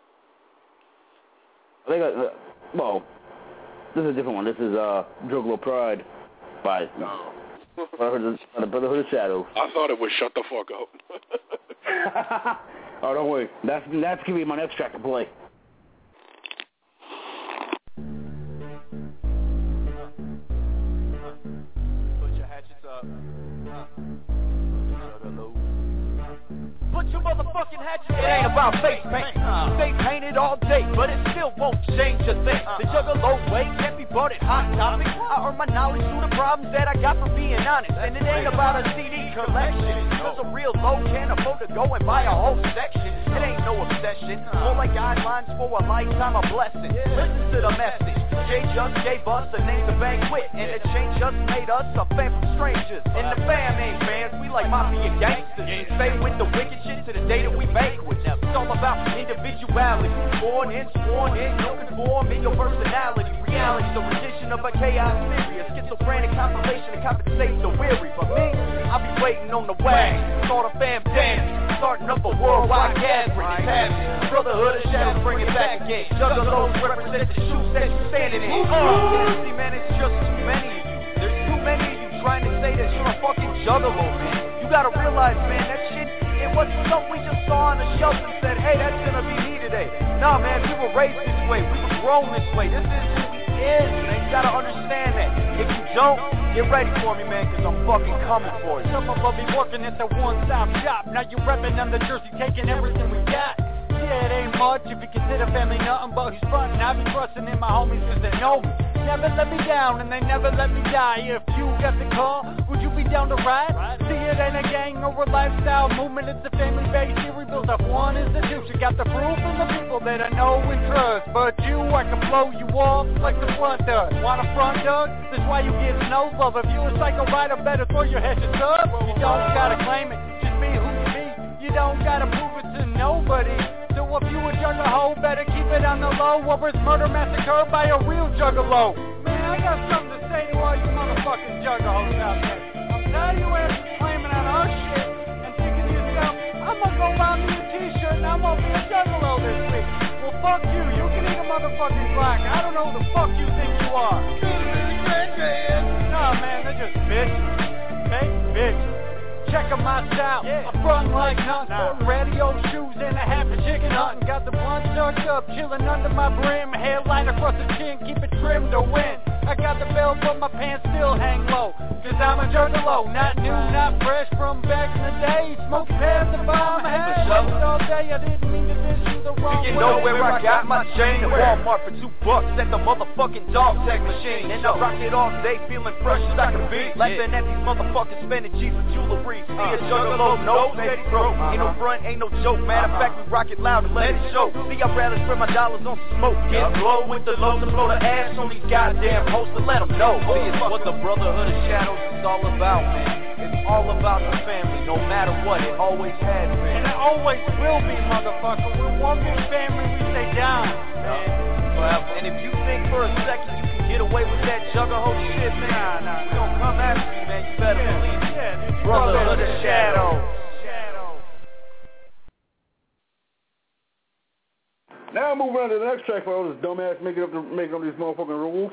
I think I, uh, well, this is a different one. This is uh, Juggalo Pride by no. Brotherhood of, Brotherhood of Shadows. I thought it was Shut the Fuck Up. Oh, don't worry. That's that's gonna be my next track to play. Put your hatchets up. Put your motherfucking hatchet. It ain't about face paint. Stay painted all day, but it still won't change a thing. The Juggalo way can't be bought at Hot Topic. I earn my knowledge through the problems that I got from being honest. And it ain't about a C D collection. Cause a real low can't afford to go and buy a whole section. It ain't no obsession, more like guidelines for a lifetime of blessing. Listen to the message. Jay just gave us a name to banquet, and the change just made us a fan from strangers. And the fam ain't fans, we like mafia gangsters. Stay with the wicked shit to the day that we banquet. It's all about individuality. Born in, sworn in, no conform in your personality. Reality's the rendition of a chaos theory, a schizophrenic compilation to compensate the weary. For me, I'll be waiting on the wagon. Start a fam dance, starting up a worldwide gathering. It's happening. Brotherhood of Shadows, bring it back again. Juggalos represent the shoes that you standing in. Uh, see, man, it's just too many of you. There's too many of you trying to say that you're a fucking juggalo, man. You gotta realize, man, that shit, it wasn't something we just saw on the shelf and said, hey, that's gonna be me today. Nah, man, we were raised this way. We were grown this way. This is who we is, man. You gotta understand that. If you don't, get ready for me, man, because I'm fucking coming for you. Some of us be working at the one-stop shop. Now you repping on the jersey, taking everything we got. Yeah, it ain't much if you consider family nothing but who's frontin'. I be trusting in my homies cause they know me. Never let me down and they never let me die. If you got the call, would you be down to ride? See, it ain't a gang or a lifestyle movement. It's a family-based theory built up one institution. Got the proof and the people that I know and trust. But you, I can blow you off like the front does. Want a front dog? That's why you get no love. If you a psycho rider, better throw your head to sub. You don't gotta claim it, just be who you be. You don't gotta prove it to nobody. So if you a juggalo, better keep it on the low, or it's murder massacre by a real juggalo. Man, I got something to say to all you motherfucking juggalos out there. I'm tired of you asses claiming on our shit and thinking to yourself, I'm gonna go buy me a t-shirt and I'm gonna be a juggalo this week. Well, fuck you. You can eat a motherfucking rock. I don't know who the fuck you think you are. Nah, man, they're just bitches. Fake bitches. Check out my style, yeah. I front like nothing. Nah. Radio shoes and a half a chicken hunting. Got the blunt stuck up, chilling under my brim. Hairline across the chin, keep it trimmed to win. I got the belt, but my pants still hang low. Cause I'm a juggalo, not new, not fresh from back in the day. Smoke past the bomb, I had it all day. I didn't mean to diss you the wrong you know where I got my chain? At Walmart for two bucks at the motherfucking dog tag machine. And I rock it all day, feeling fresh as I can be. Laughing at these motherfuckers spending G's for jewelry. See a juggalo, no steady throat. Ain't no front, ain't no joke. Matter of fact, we rock it loud and let it show. See, I'd rather spread my dollars on some smoke. Get blow with the low to blow the ass on these goddamn hoes to let them know. See, it's what the Brotherhood of Shadows is all about, man. It's all about the family, no matter what, it always has been. And it always will be, motherfucker. We're one big family, we stay down. Yeah. Forever. And if you think for a second you can get away with that juggerho shit, man, nah, nah, you don't come after me, man, you better yeah, believe it. Yeah, Brotherhood of Shadows. Now moving on to the next track for all this dumbass making up, the, making up these motherfucking rules.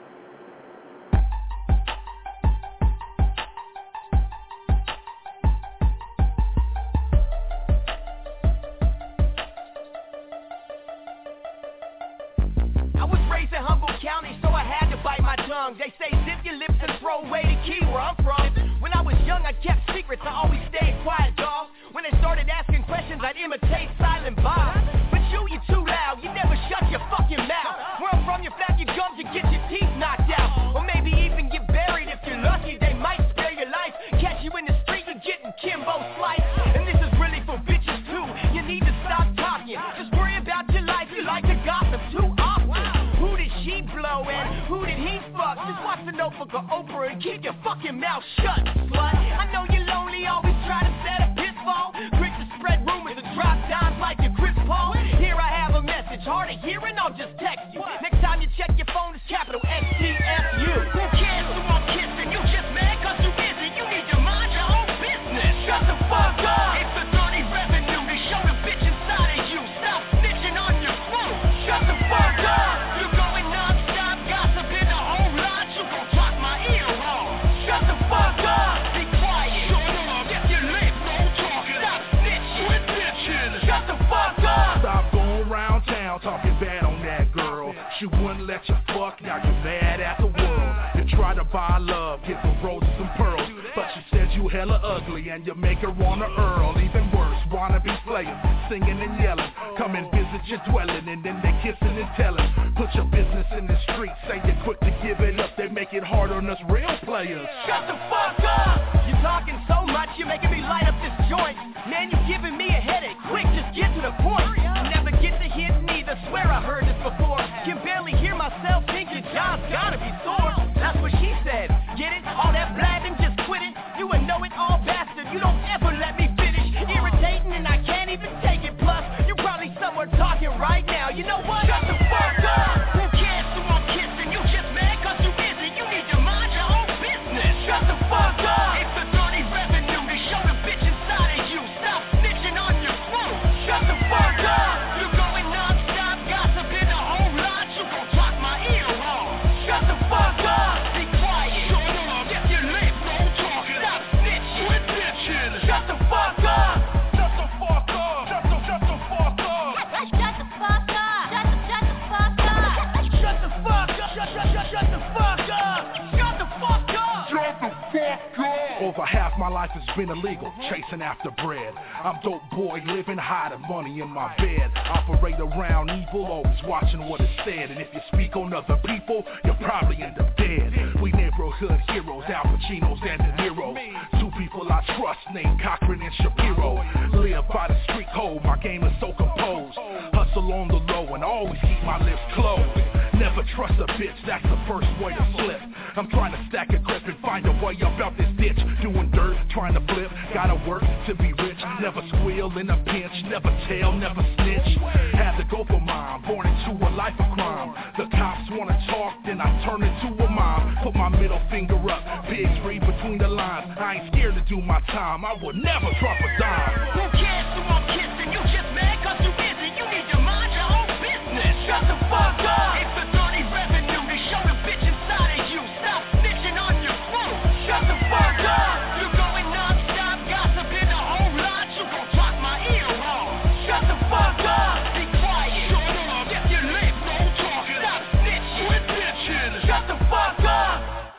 They say zip your lips and throw away the key where I'm from. When I was young, I kept secrets, I always stayed quiet, dog. When they started asking questions, I'd imitate Silent Bob. But you, you too loud, you never shut your fucking mouth. Where I'm from, you flap your gums and get your teeth knocked out. Or maybe even get buried if you're lucky, they might spare your life. Catch you in the street, you're getting Kimbo sliced. And this is really for bitches too, you need to stop talking. Just worry about your life, you like to gossip too often. Who did she blow and who did he fuck? Just watch the Notebook or Oprah and keep your fucking mouth shut, slut. I know you're lonely, always try to set a pitfall. Quick to spread rumors and drop dimes like your Chris Paul. Here I have a message, hard of hearing, I'll just text you. Next time you check your phone, it's capital X T F U. Who cares who I'm kissing? You just mad cause you busy. You need to mind your own business. Shut the fuck up. It's the dirty revenue to show the bitch inside of you. Stop snitching on your crew. Shut the fuck up. You're going non-stop gossiping a whole lot. You gon' talk my ear off. Shut the fuck up. Be quiet. Shut up. Get your lips. Don't talk. Stop snitching. Quit bitching. Shut the fuck up. Stop going around town talking bad on that girl. She wouldn't let you fuck, now you're mad at the world. You try to buy love, get some roses and pearls, but she says you hella ugly and you make her wanna earl. Even worse, wanna be slaying, singing and yelling. Come and visit your dwelling and then they kissing and telling. Put your business in the streets, say you're quick to give it up. They make it hard on us real players. Shut the fuck up! You're talking so much, you're making me light up this joint. Man, you're giving me a headache. Quick, just get to the point. Never get the hint neither, swear I heard this before. Can barely hear myself, think your job's gotta be sore. That's what she said. Get it? All that blabbing, just quit it. You a know-it-all bastard. You don't ever let me finish. Irritating and I can't even take it. Plus, you're probably somewhere talking right now. You know what? Shut the fuck up! Who cares who I'm kissing? You just mad cause you busy. You need to mind your own business. Shut the fuck up! It's the dirty revenue to show the bitch inside of you. Stop snitching on your crew. Shut the fuck up! You're going non-stop gossiping a whole lot. You gon' talk my ear off. Shut the fuck up! Be quiet. Shut up. Get your lips. Don't talk. Stop snitching. Quit bitching. Shut the fuck up! Shut the fuck up! Shut the, shut the fuck up! Shut the fuck up! Shut the, shut the fuck up! Shut the fuck up! Shut, shut, shut, shut the fuck up! Shut the fuck up! Shut the fuck up! Over half my life has been illegal, chasing after bread. I'm dope boy, living hiding money in my bed. Operate around evil, always watching what is said. And if you speak on other people, you'll probably end up dead. We neighborhood heroes, Al Pacinos and De Niro. Two people I trust, named Cochran and Shapiro. Live by the street code, my game is so composed. Hustle on the low and always keep my lips closed. Never trust a bitch, that's the first way to slip. I'm trying to stack a grip and find a way up out this ditch. Doing dirt, trying to flip, gotta work to be rich. Never squeal in a pinch, never tell, never snitch. Had to go for mine, born into a life of crime. The cops wanna talk, then I turn into a mom. Put my middle finger up, pigs read between the lines. I ain't scared to do my time, I would never drop a dime. Who cares who I'm kissing? You just mad cause you busy. You need to mind your own business. Shut the fuck up! It's the dirty revenue to show the bitch inside of you. Stop snitching on your crew. Shut the fuck up! You're going non-stop gossiping a whole lot. You gon' talk my ear off. Shut the fuck up! Be quiet. Shut up. Get your lips. Don't talk. Stop snitching. Quit bitching. Shut the fuck up!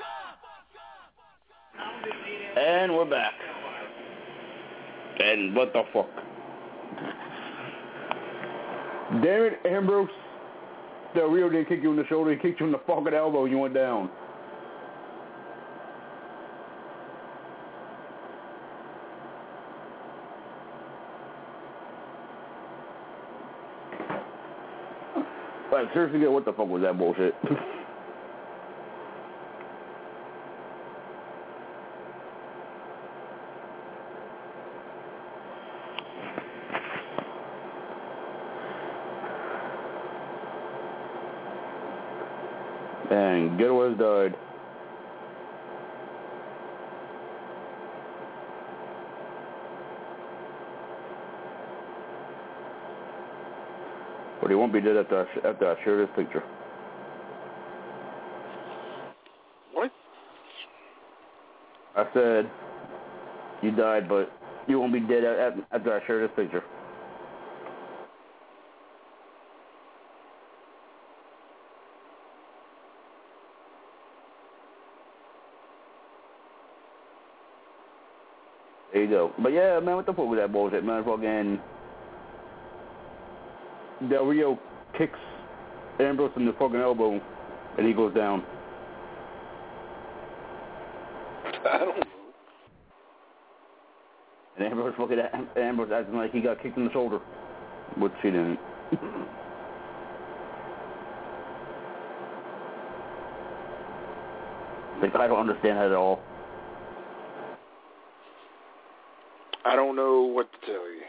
And we're back. And what the fuck? Damn it, Ambrose. Del Rio didn't kick you in the shoulder. He kicked you in the fucking elbow and you went down. Like, seriously, what the fuck was that bullshit? And Getaway's died. But he won't be dead after I, after I share this picture. What? I said, you died, but you won't be dead after I share this picture. There you go. But yeah, man, what the fuck was that bullshit, man? Fucking Del Rio kicks Ambrose in the fucking elbow, and he goes down. I don't know. And Ambrose fucking Ambrose acting like he got kicked in the shoulder, which he didn't. Like, I don't understand that at all. I don't know what to tell you.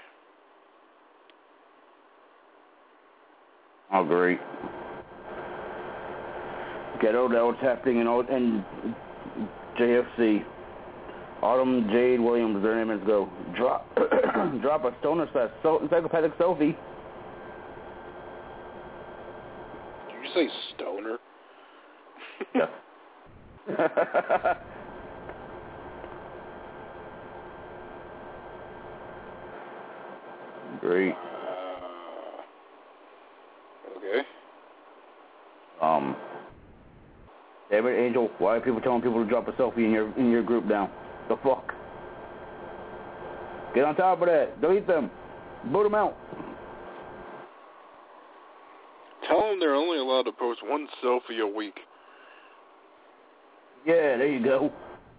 Oh, great. Ghetto, that was happening in, in J F C. Autumn Jade Williams, their name is go. Drop drop a stoner slash psychopathic selfie. Did you say stoner? Yeah. Great. Uh, okay. Um. David Angel, why are people telling people to drop a selfie in your in your group now? The fuck? Get on top of that. Delete them. Boot them out. Tell them they're only allowed to post one selfie a week. Yeah, there you go.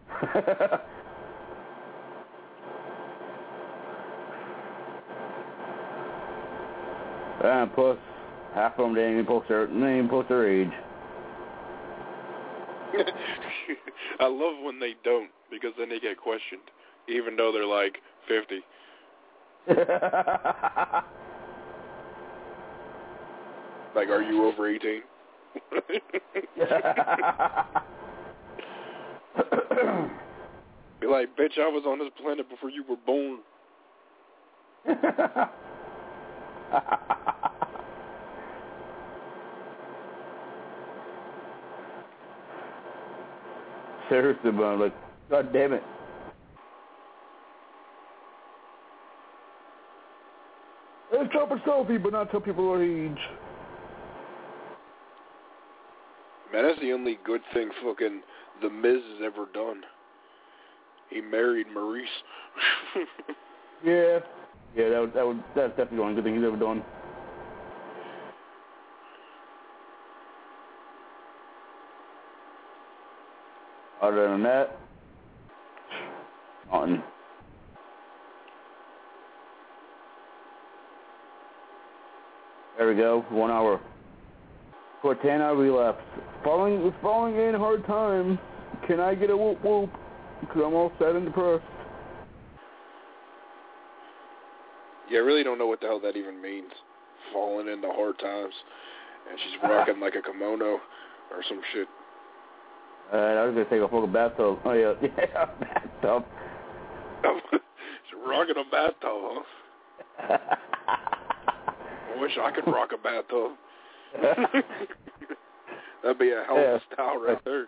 And plus, half of them didn't even post their, didn't even post their age. I love when they don't, because then they get questioned, even though they're like fifty. Like, are you over eighteen? Be like, bitch, I was on this planet before you were born. Seriously, man, like, God damn it. Let's drop a selfie, but not tell people our age. Man, that's the only good thing fucking The Miz has ever done. He married Maurice. Yeah. Yeah, that would, that would, that's definitely the only good thing he's ever done. Other than that, nothing. There we go, one hour. Cortana relapsed. Falling, falling in hard times. Can I get a whoop whoop? Because I'm all sad and depressed. Yeah, I really don't know what the hell that even means. Falling into hard times. And she's rocking like a kimono or some shit. Uh, I was going to take a fucking bathtub. Oh, yeah. Yeah, bathtub. She's rocking a bathtub, huh? I wish I could rock a bathtub. That'd be a hell of a style right there.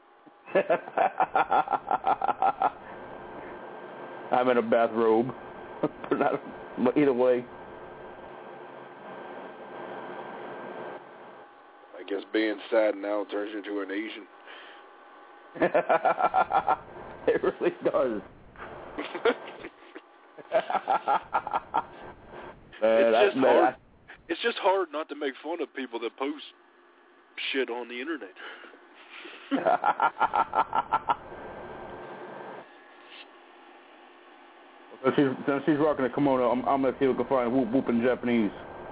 I'm in a bathrobe. But not, but either way. I guess being sad now turns you into an Asian. It really does. Man, it's I, just man, hard. it's just hard not to make fun of people that post shit on the internet. So she's, since she's rocking a kimono, I'm, I'm going to see if we can find whoop whoop in Japanese.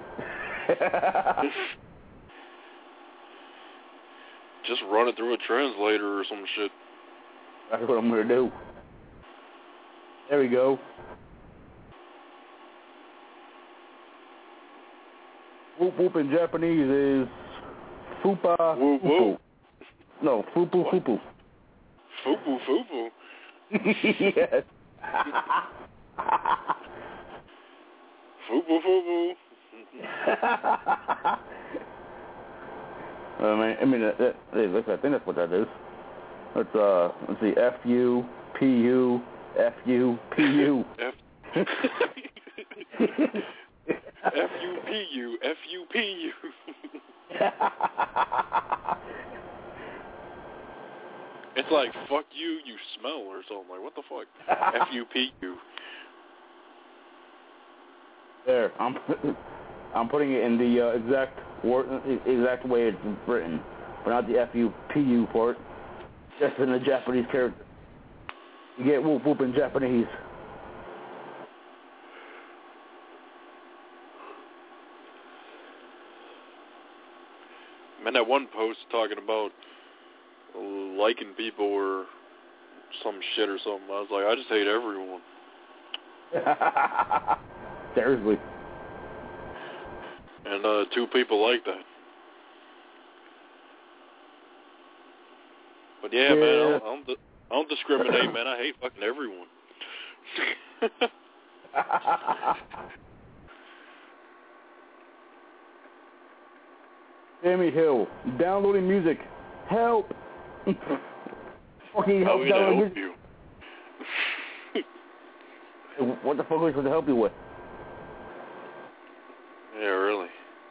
Just run it through a translator or some shit. That's what I'm going to do. There we go. Whoop whoop in Japanese is fupa whoop, fupu. Whoop. No, fupu What? fupu. Fupu fupu. Yes. Fupu fupu. I mean, I mean, that, that, hey, look, I think that's what that is. Let's uh, let's see, F U P U F U P U. F F U P U F U P U. It's like fuck you, you smell or something. Like what the fuck? F U P U. There, I'm I'm putting it in the uh, exact word, exact way it's written, but not the F U P U part. Just in the Japanese character. You get whoop whoop in Japanese. Man, that one post talking about liking people or some shit or something. I was like, I just hate everyone. Seriously. And uh, two people like that. But yeah, yeah. man, I don't, I, don't, I don't discriminate, man. I hate fucking everyone. Sammy Hill, downloading music. Help! Fucking help Oh, download help music. you. What the fuck are we supposed to help you with? Yeah, really.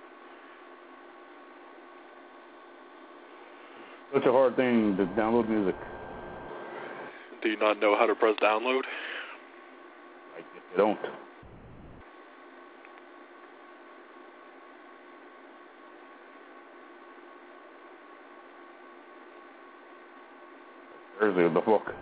Such a hard thing to download music. Do you not know how to press download? I guess you don't. Seriously, what the fuck?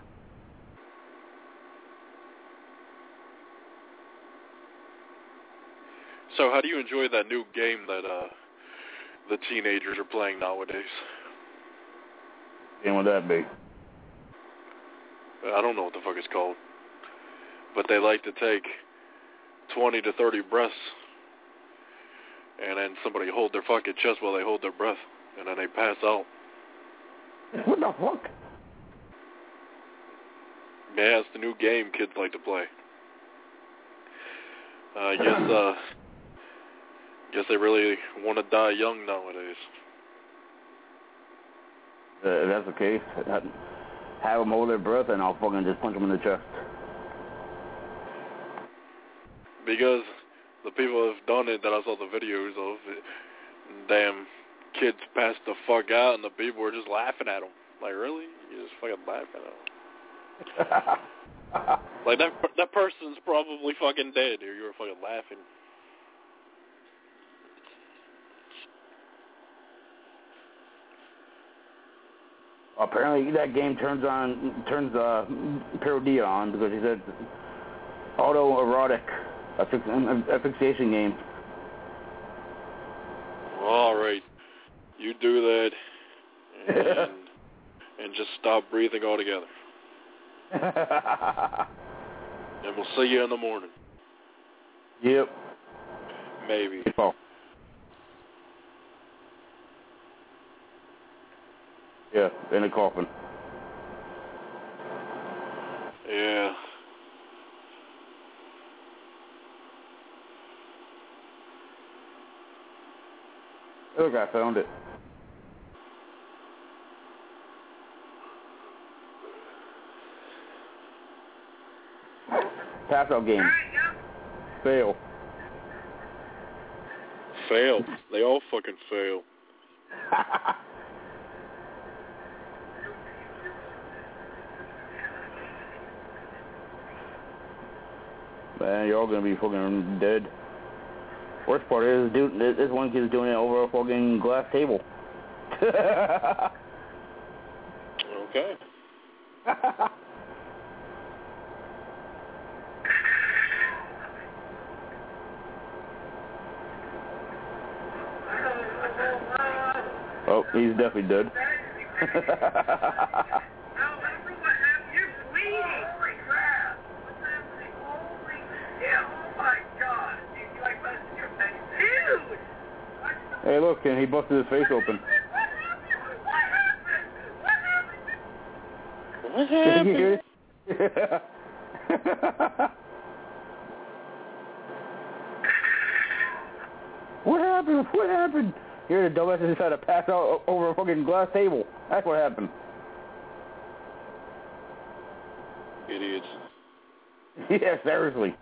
So how do you enjoy that new game that uh, the teenagers are playing nowadays? Game would that be? I don't know what the fuck it's called. But they like to take twenty to thirty breaths and then somebody hold their fucking chest while they hold their breath and then they pass out. What the fuck? Yeah, it's the new game kids like to play. Uh, I guess, uh, guess they really want to die young nowadays. Uh, if that's the case, have them hold their breath and I'll fucking just punch them in the chest. Because the people have done it that I saw the videos of, damn kids passed the fuck out and the people were just laughing at them. Like, really? You just fucking laughing at them. Like, that that person's probably fucking dead or you were fucking laughing. Apparently that game turns on, turns uh, Parodia on because he said autoerotic affix- asphyxiation game. All right. You do that and, and just stop breathing altogether. And we'll see you in the morning. Yep. Maybe. Oh. Yeah, in a coffin. Yeah. Look, I found it. Pass-out game. Fail. Fail. They all fucking fail. Man, you're all gonna be fucking dead. Worst part is, dude, this one kid's doing it over a fucking glass table. Okay. Oh, he's definitely dead. Hey, look, and he busted his face open. What happened? What happened? What happened? Here, the dumbass just had to pass out over a fucking glass table. That's what happened. Idiots. Yeah, seriously.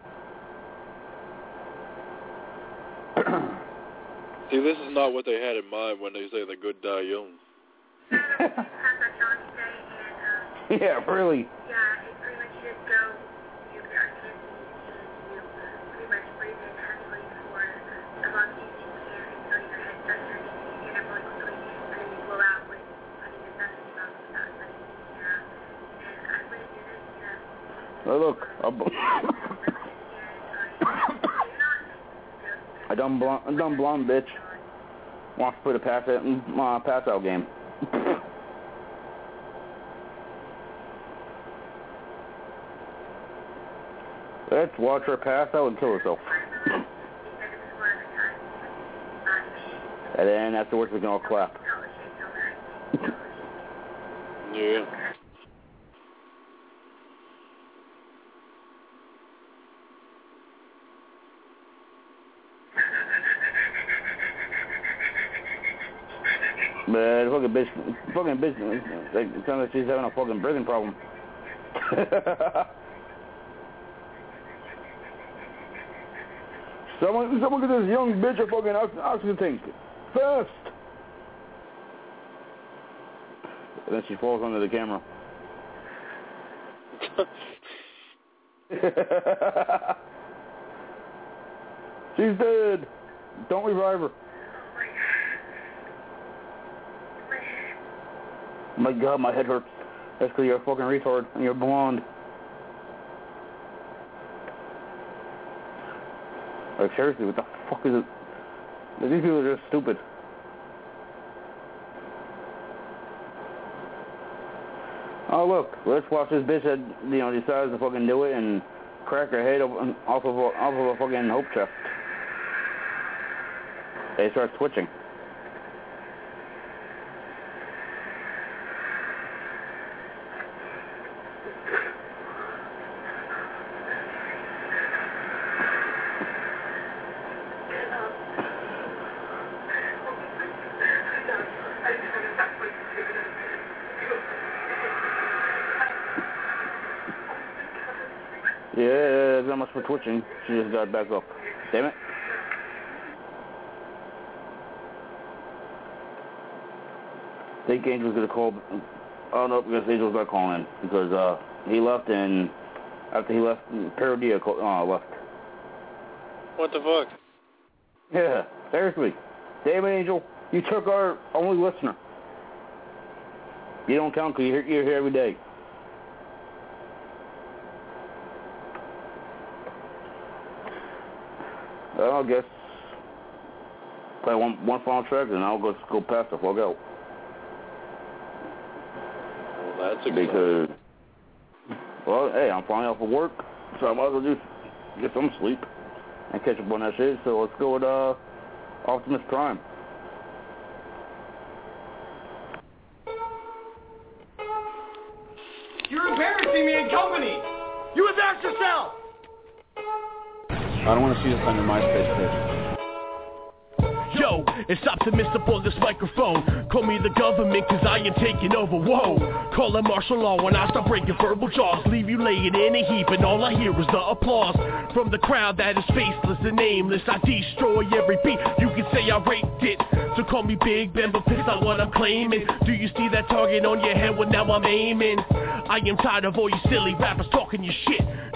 See, this is not what they had in mind when they say the good die young. Yeah, really. Yeah, it pretty much just goes, you are dancing and you pretty much breathe in heavily for as long as you can until your head starts turning, you get up really quickly, and then you blow out with, I mean, there's nothing wrong with that, but yeah, and I wouldn't do this, yeah. Oh, look. A dumb blonde, a dumb blonde bitch wants to put a pass out, uh, pass out game. Let's watch her pass out and kill herself. And then afterwards we can all clap. Yeah. Man, fucking bitch, fucking bitch, like, it sounds like she's having a fucking breathing problem. Someone, someone get this young bitch a fucking oxygen tank. Fast! And then she falls under the camera. She's dead. Don't revive her. Oh my god, my head hurts. That's because you're a fucking retard and you're blonde. Like, seriously, what the fuck is it? These people are just stupid. Oh, look, let's watch this bitch that, you know, decides to fucking do it and crack her head off of a, off of a fucking hope chest. They start twitching. Yeah, not much for twitching. She just got back up. Damn it. I think Angel's gonna call. Oh no, because Angel's not calling in because uh he left and after he left, Parodia called, uh, left. What the fuck? Yeah, seriously. Damn it, Angel, you took our only listener. You don't count because you're, you're here every day. Well, I guess play one one final track and I'll go go past the fuck out. Well, that's exciting. Because, well, hey, I'm flying off of work, so I might as well just get some sleep and catch up on that shit. So let's go with uh, Optimus Prime. You're embarrassing me in company. You embarrass yourself. I don't want to see this on your MySpace page. Yo, it's Optimus up on this microphone. Call me the government cause I am taking over, whoa. Call it martial law when I start breaking verbal jaws. Leave you laying in a heap and all I hear is the applause from the crowd that is faceless and nameless. I destroy every beat, you can say I raped it. So call me Big Ben, but piss on what I'm claiming. Do you see that target on your head? Well now I'm aiming. I am tired of all you silly rappers talking your shit.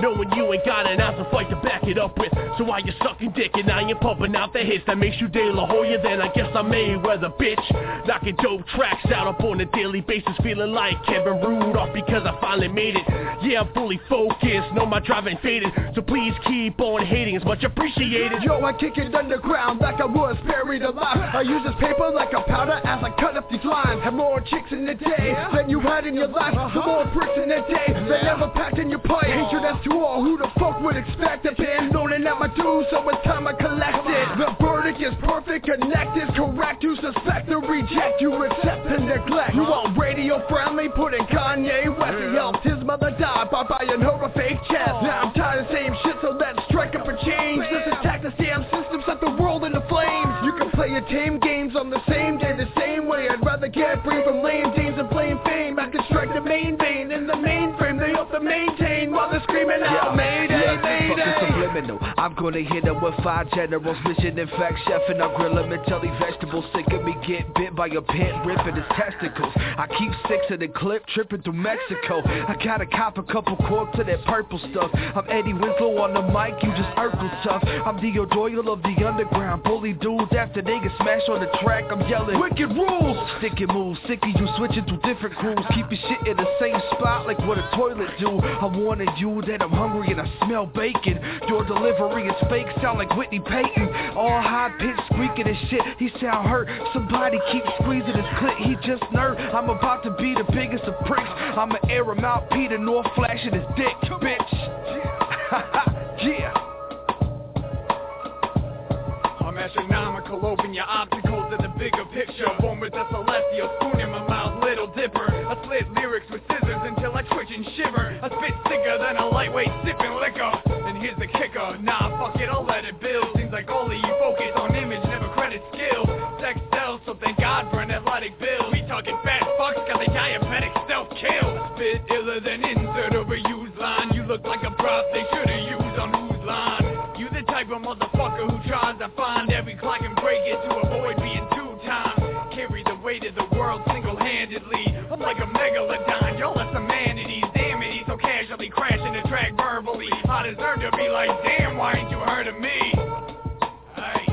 knowing you ain't got an ounce of fight to back it up with. So while you're sucking dick and I ain't pumping out the hits that makes you De La Hoya, then I guess I'm Mayweather, bitch. Knocking dope tracks out up on a daily basis, feeling like Kevin Rudolph because I finally made it. Yeah, I'm fully focused, know my drive ain't faded, so please keep on hating, it's much appreciated. Yo, I kick it underground like I was buried alive. I use this paper like a powder as I cut up these lines. Have more chicks in the day yeah. than you had in your life. Uh-huh. Some more bricks in the day yeah. that never packed in your pipe. Uh-huh. Hatred that's to all, who the fuck would expect it? Been loading out my dues, so it's time I collect it. The verdict is perfect, connect is correct. You suspect or reject, you accept and neglect. You want radio friendly, put in Kanye West. He helped his mother die by buying her a fake chest. Now I'm tired of the same shit, so let's strike up a change. Let's attack the damn system, set the world into flames. You can play your team games on the same day, the same way. I'd rather get free from lame dames and blame fame. I can strike the main vein in the mainframe. They hope to maintain while they're screaming out, yeah. Mayday, Mayday. Fucking subliminal. I'm gonna hit them with five generals. Mission in fact, chef, and I'll grill them and tell these vegetables. Sick of me get bit by a pit, ripping his testicles. I keep six in the clip, tripping through Mexico. I gotta cop a couple corks to that purple stuff. I'm Eddie Winslow on the mic, you just Urkel tough. I'm Dio Doyle of the underground, bully dudes. After they get smashed on the track, I'm yelling wicked rules. Sticky moves, sick of you switching through different crews. Keep your shit in the same spot like what a toilet do. I'm warning you that I'm hungry and I smell bacon. Your delivery is fake, sound like Whitney Payton. All high pitched squeaking and shit, he sound hurt. Somebody keep squeezing his clit, he just nerve. I'm about to be the biggest of pricks. I'ma air him out, Peter North flashing his dick, bitch. Yeah. I'm astronomical, open your obstacles in the bigger picture. Born with a celestial spoon in my mouth, little dipper. I slit lyrics with scissors until I twitch and shiver. I spit sicker than a lightweight sipping liquor. And here's the kicker, nah fuck it, I'll let it build. Seems like all of you focus on image, never credit skill. Sex sells, so thank God for an athletic build. We talking fat fucks, got the diabetic self-kill. Spit iller than insert overused line. You look like a prop they should've used on whose line. You the type of motherfucker who tries to find every clock and break it to avoid being two times. Carry the weight of the world single-handedly. I'm like a megalodon, y'all are some manatees. Damn it, he's so casually crashing the track verbally. I deserve to be like, damn, why ain't you heard of me? Hey.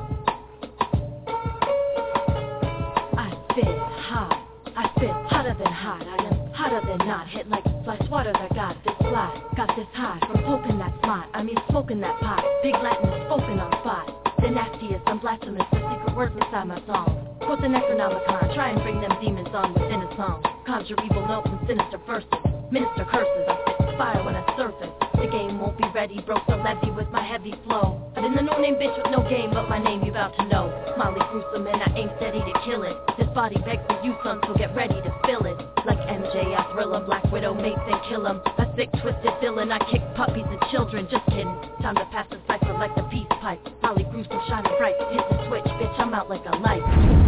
I spit hot, I spit hotter than hot. I am hotter than not, hit like fly swatter that got this fly. Got this high from poking that spot. I mean smoking that pot. Big Latin is spoken on spot. The nastiest, I'm blasphemous, the secret words inside my song. Quote the Necronomicon, try and bring them demons on within a song. Conjure evil notes and sinister verses. Minister curses, I spit fire when I surface. The game won't be ready, broke the levee with my heavy flow. I've been the no-name bitch with no game, but my name you about to know. Molly gruesome and I aim steady to kill it. This body begs for you, son, so get ready to fill it. Like M J, I thrill 'em, Black Widow mates and kill 'em. A sick, twisted villain, I kick puppies and children, just kidding. Time to pass the cipher like the peace pipe. Molly gruesome, shining bright, hit the switch, bitch, I'm out like a light.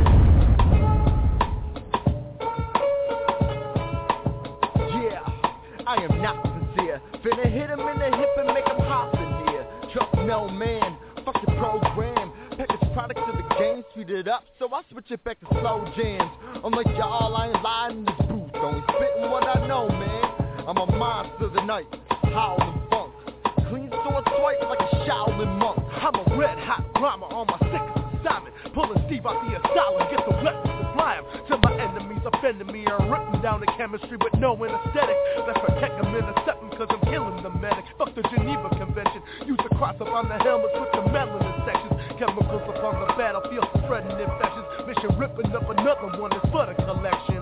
Yeah, I am not sincere. Finna hit him in the hip and make him hop in here. Trust no man, fuck the program. Package products to the game, speed it up, so I switch it back to slow jams. Unlike y'all, I ain't lying in this booth, only spitting what I know, man. I'm a monster of the night, howling funk. Clean sword swipe like a Shaolin monk. I'm a red hot rhymer on my sickest assignment. Pulling Steve out the asylum, get the weapons to fly him. Till my enemies offending me and ripping down the chemistry with no anesthetic. Let's protect them, intercept them, cause I'm killing the medic. Fuck the Geneva Convention, use the cross up on the helmets with the melanin sections. Chemicals upon the battlefield, spreading infections. Mission ripping up another one, it's for the collection.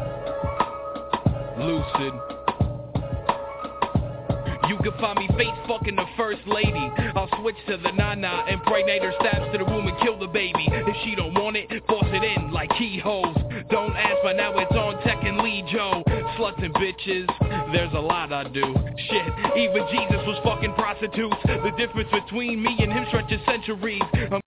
Lucid. You can find me face fucking the first lady. I'll switch to the nana, impregnate her, stabs to the womb and kill the baby. If she don't want it, force it in like keyholes. Don't ask, but now it's on Tech and Lee Joe. Sluts and bitches, there's a lot I do. Shit, even Jesus was fucking prostitutes. The difference between me and him stretches centuries. I'm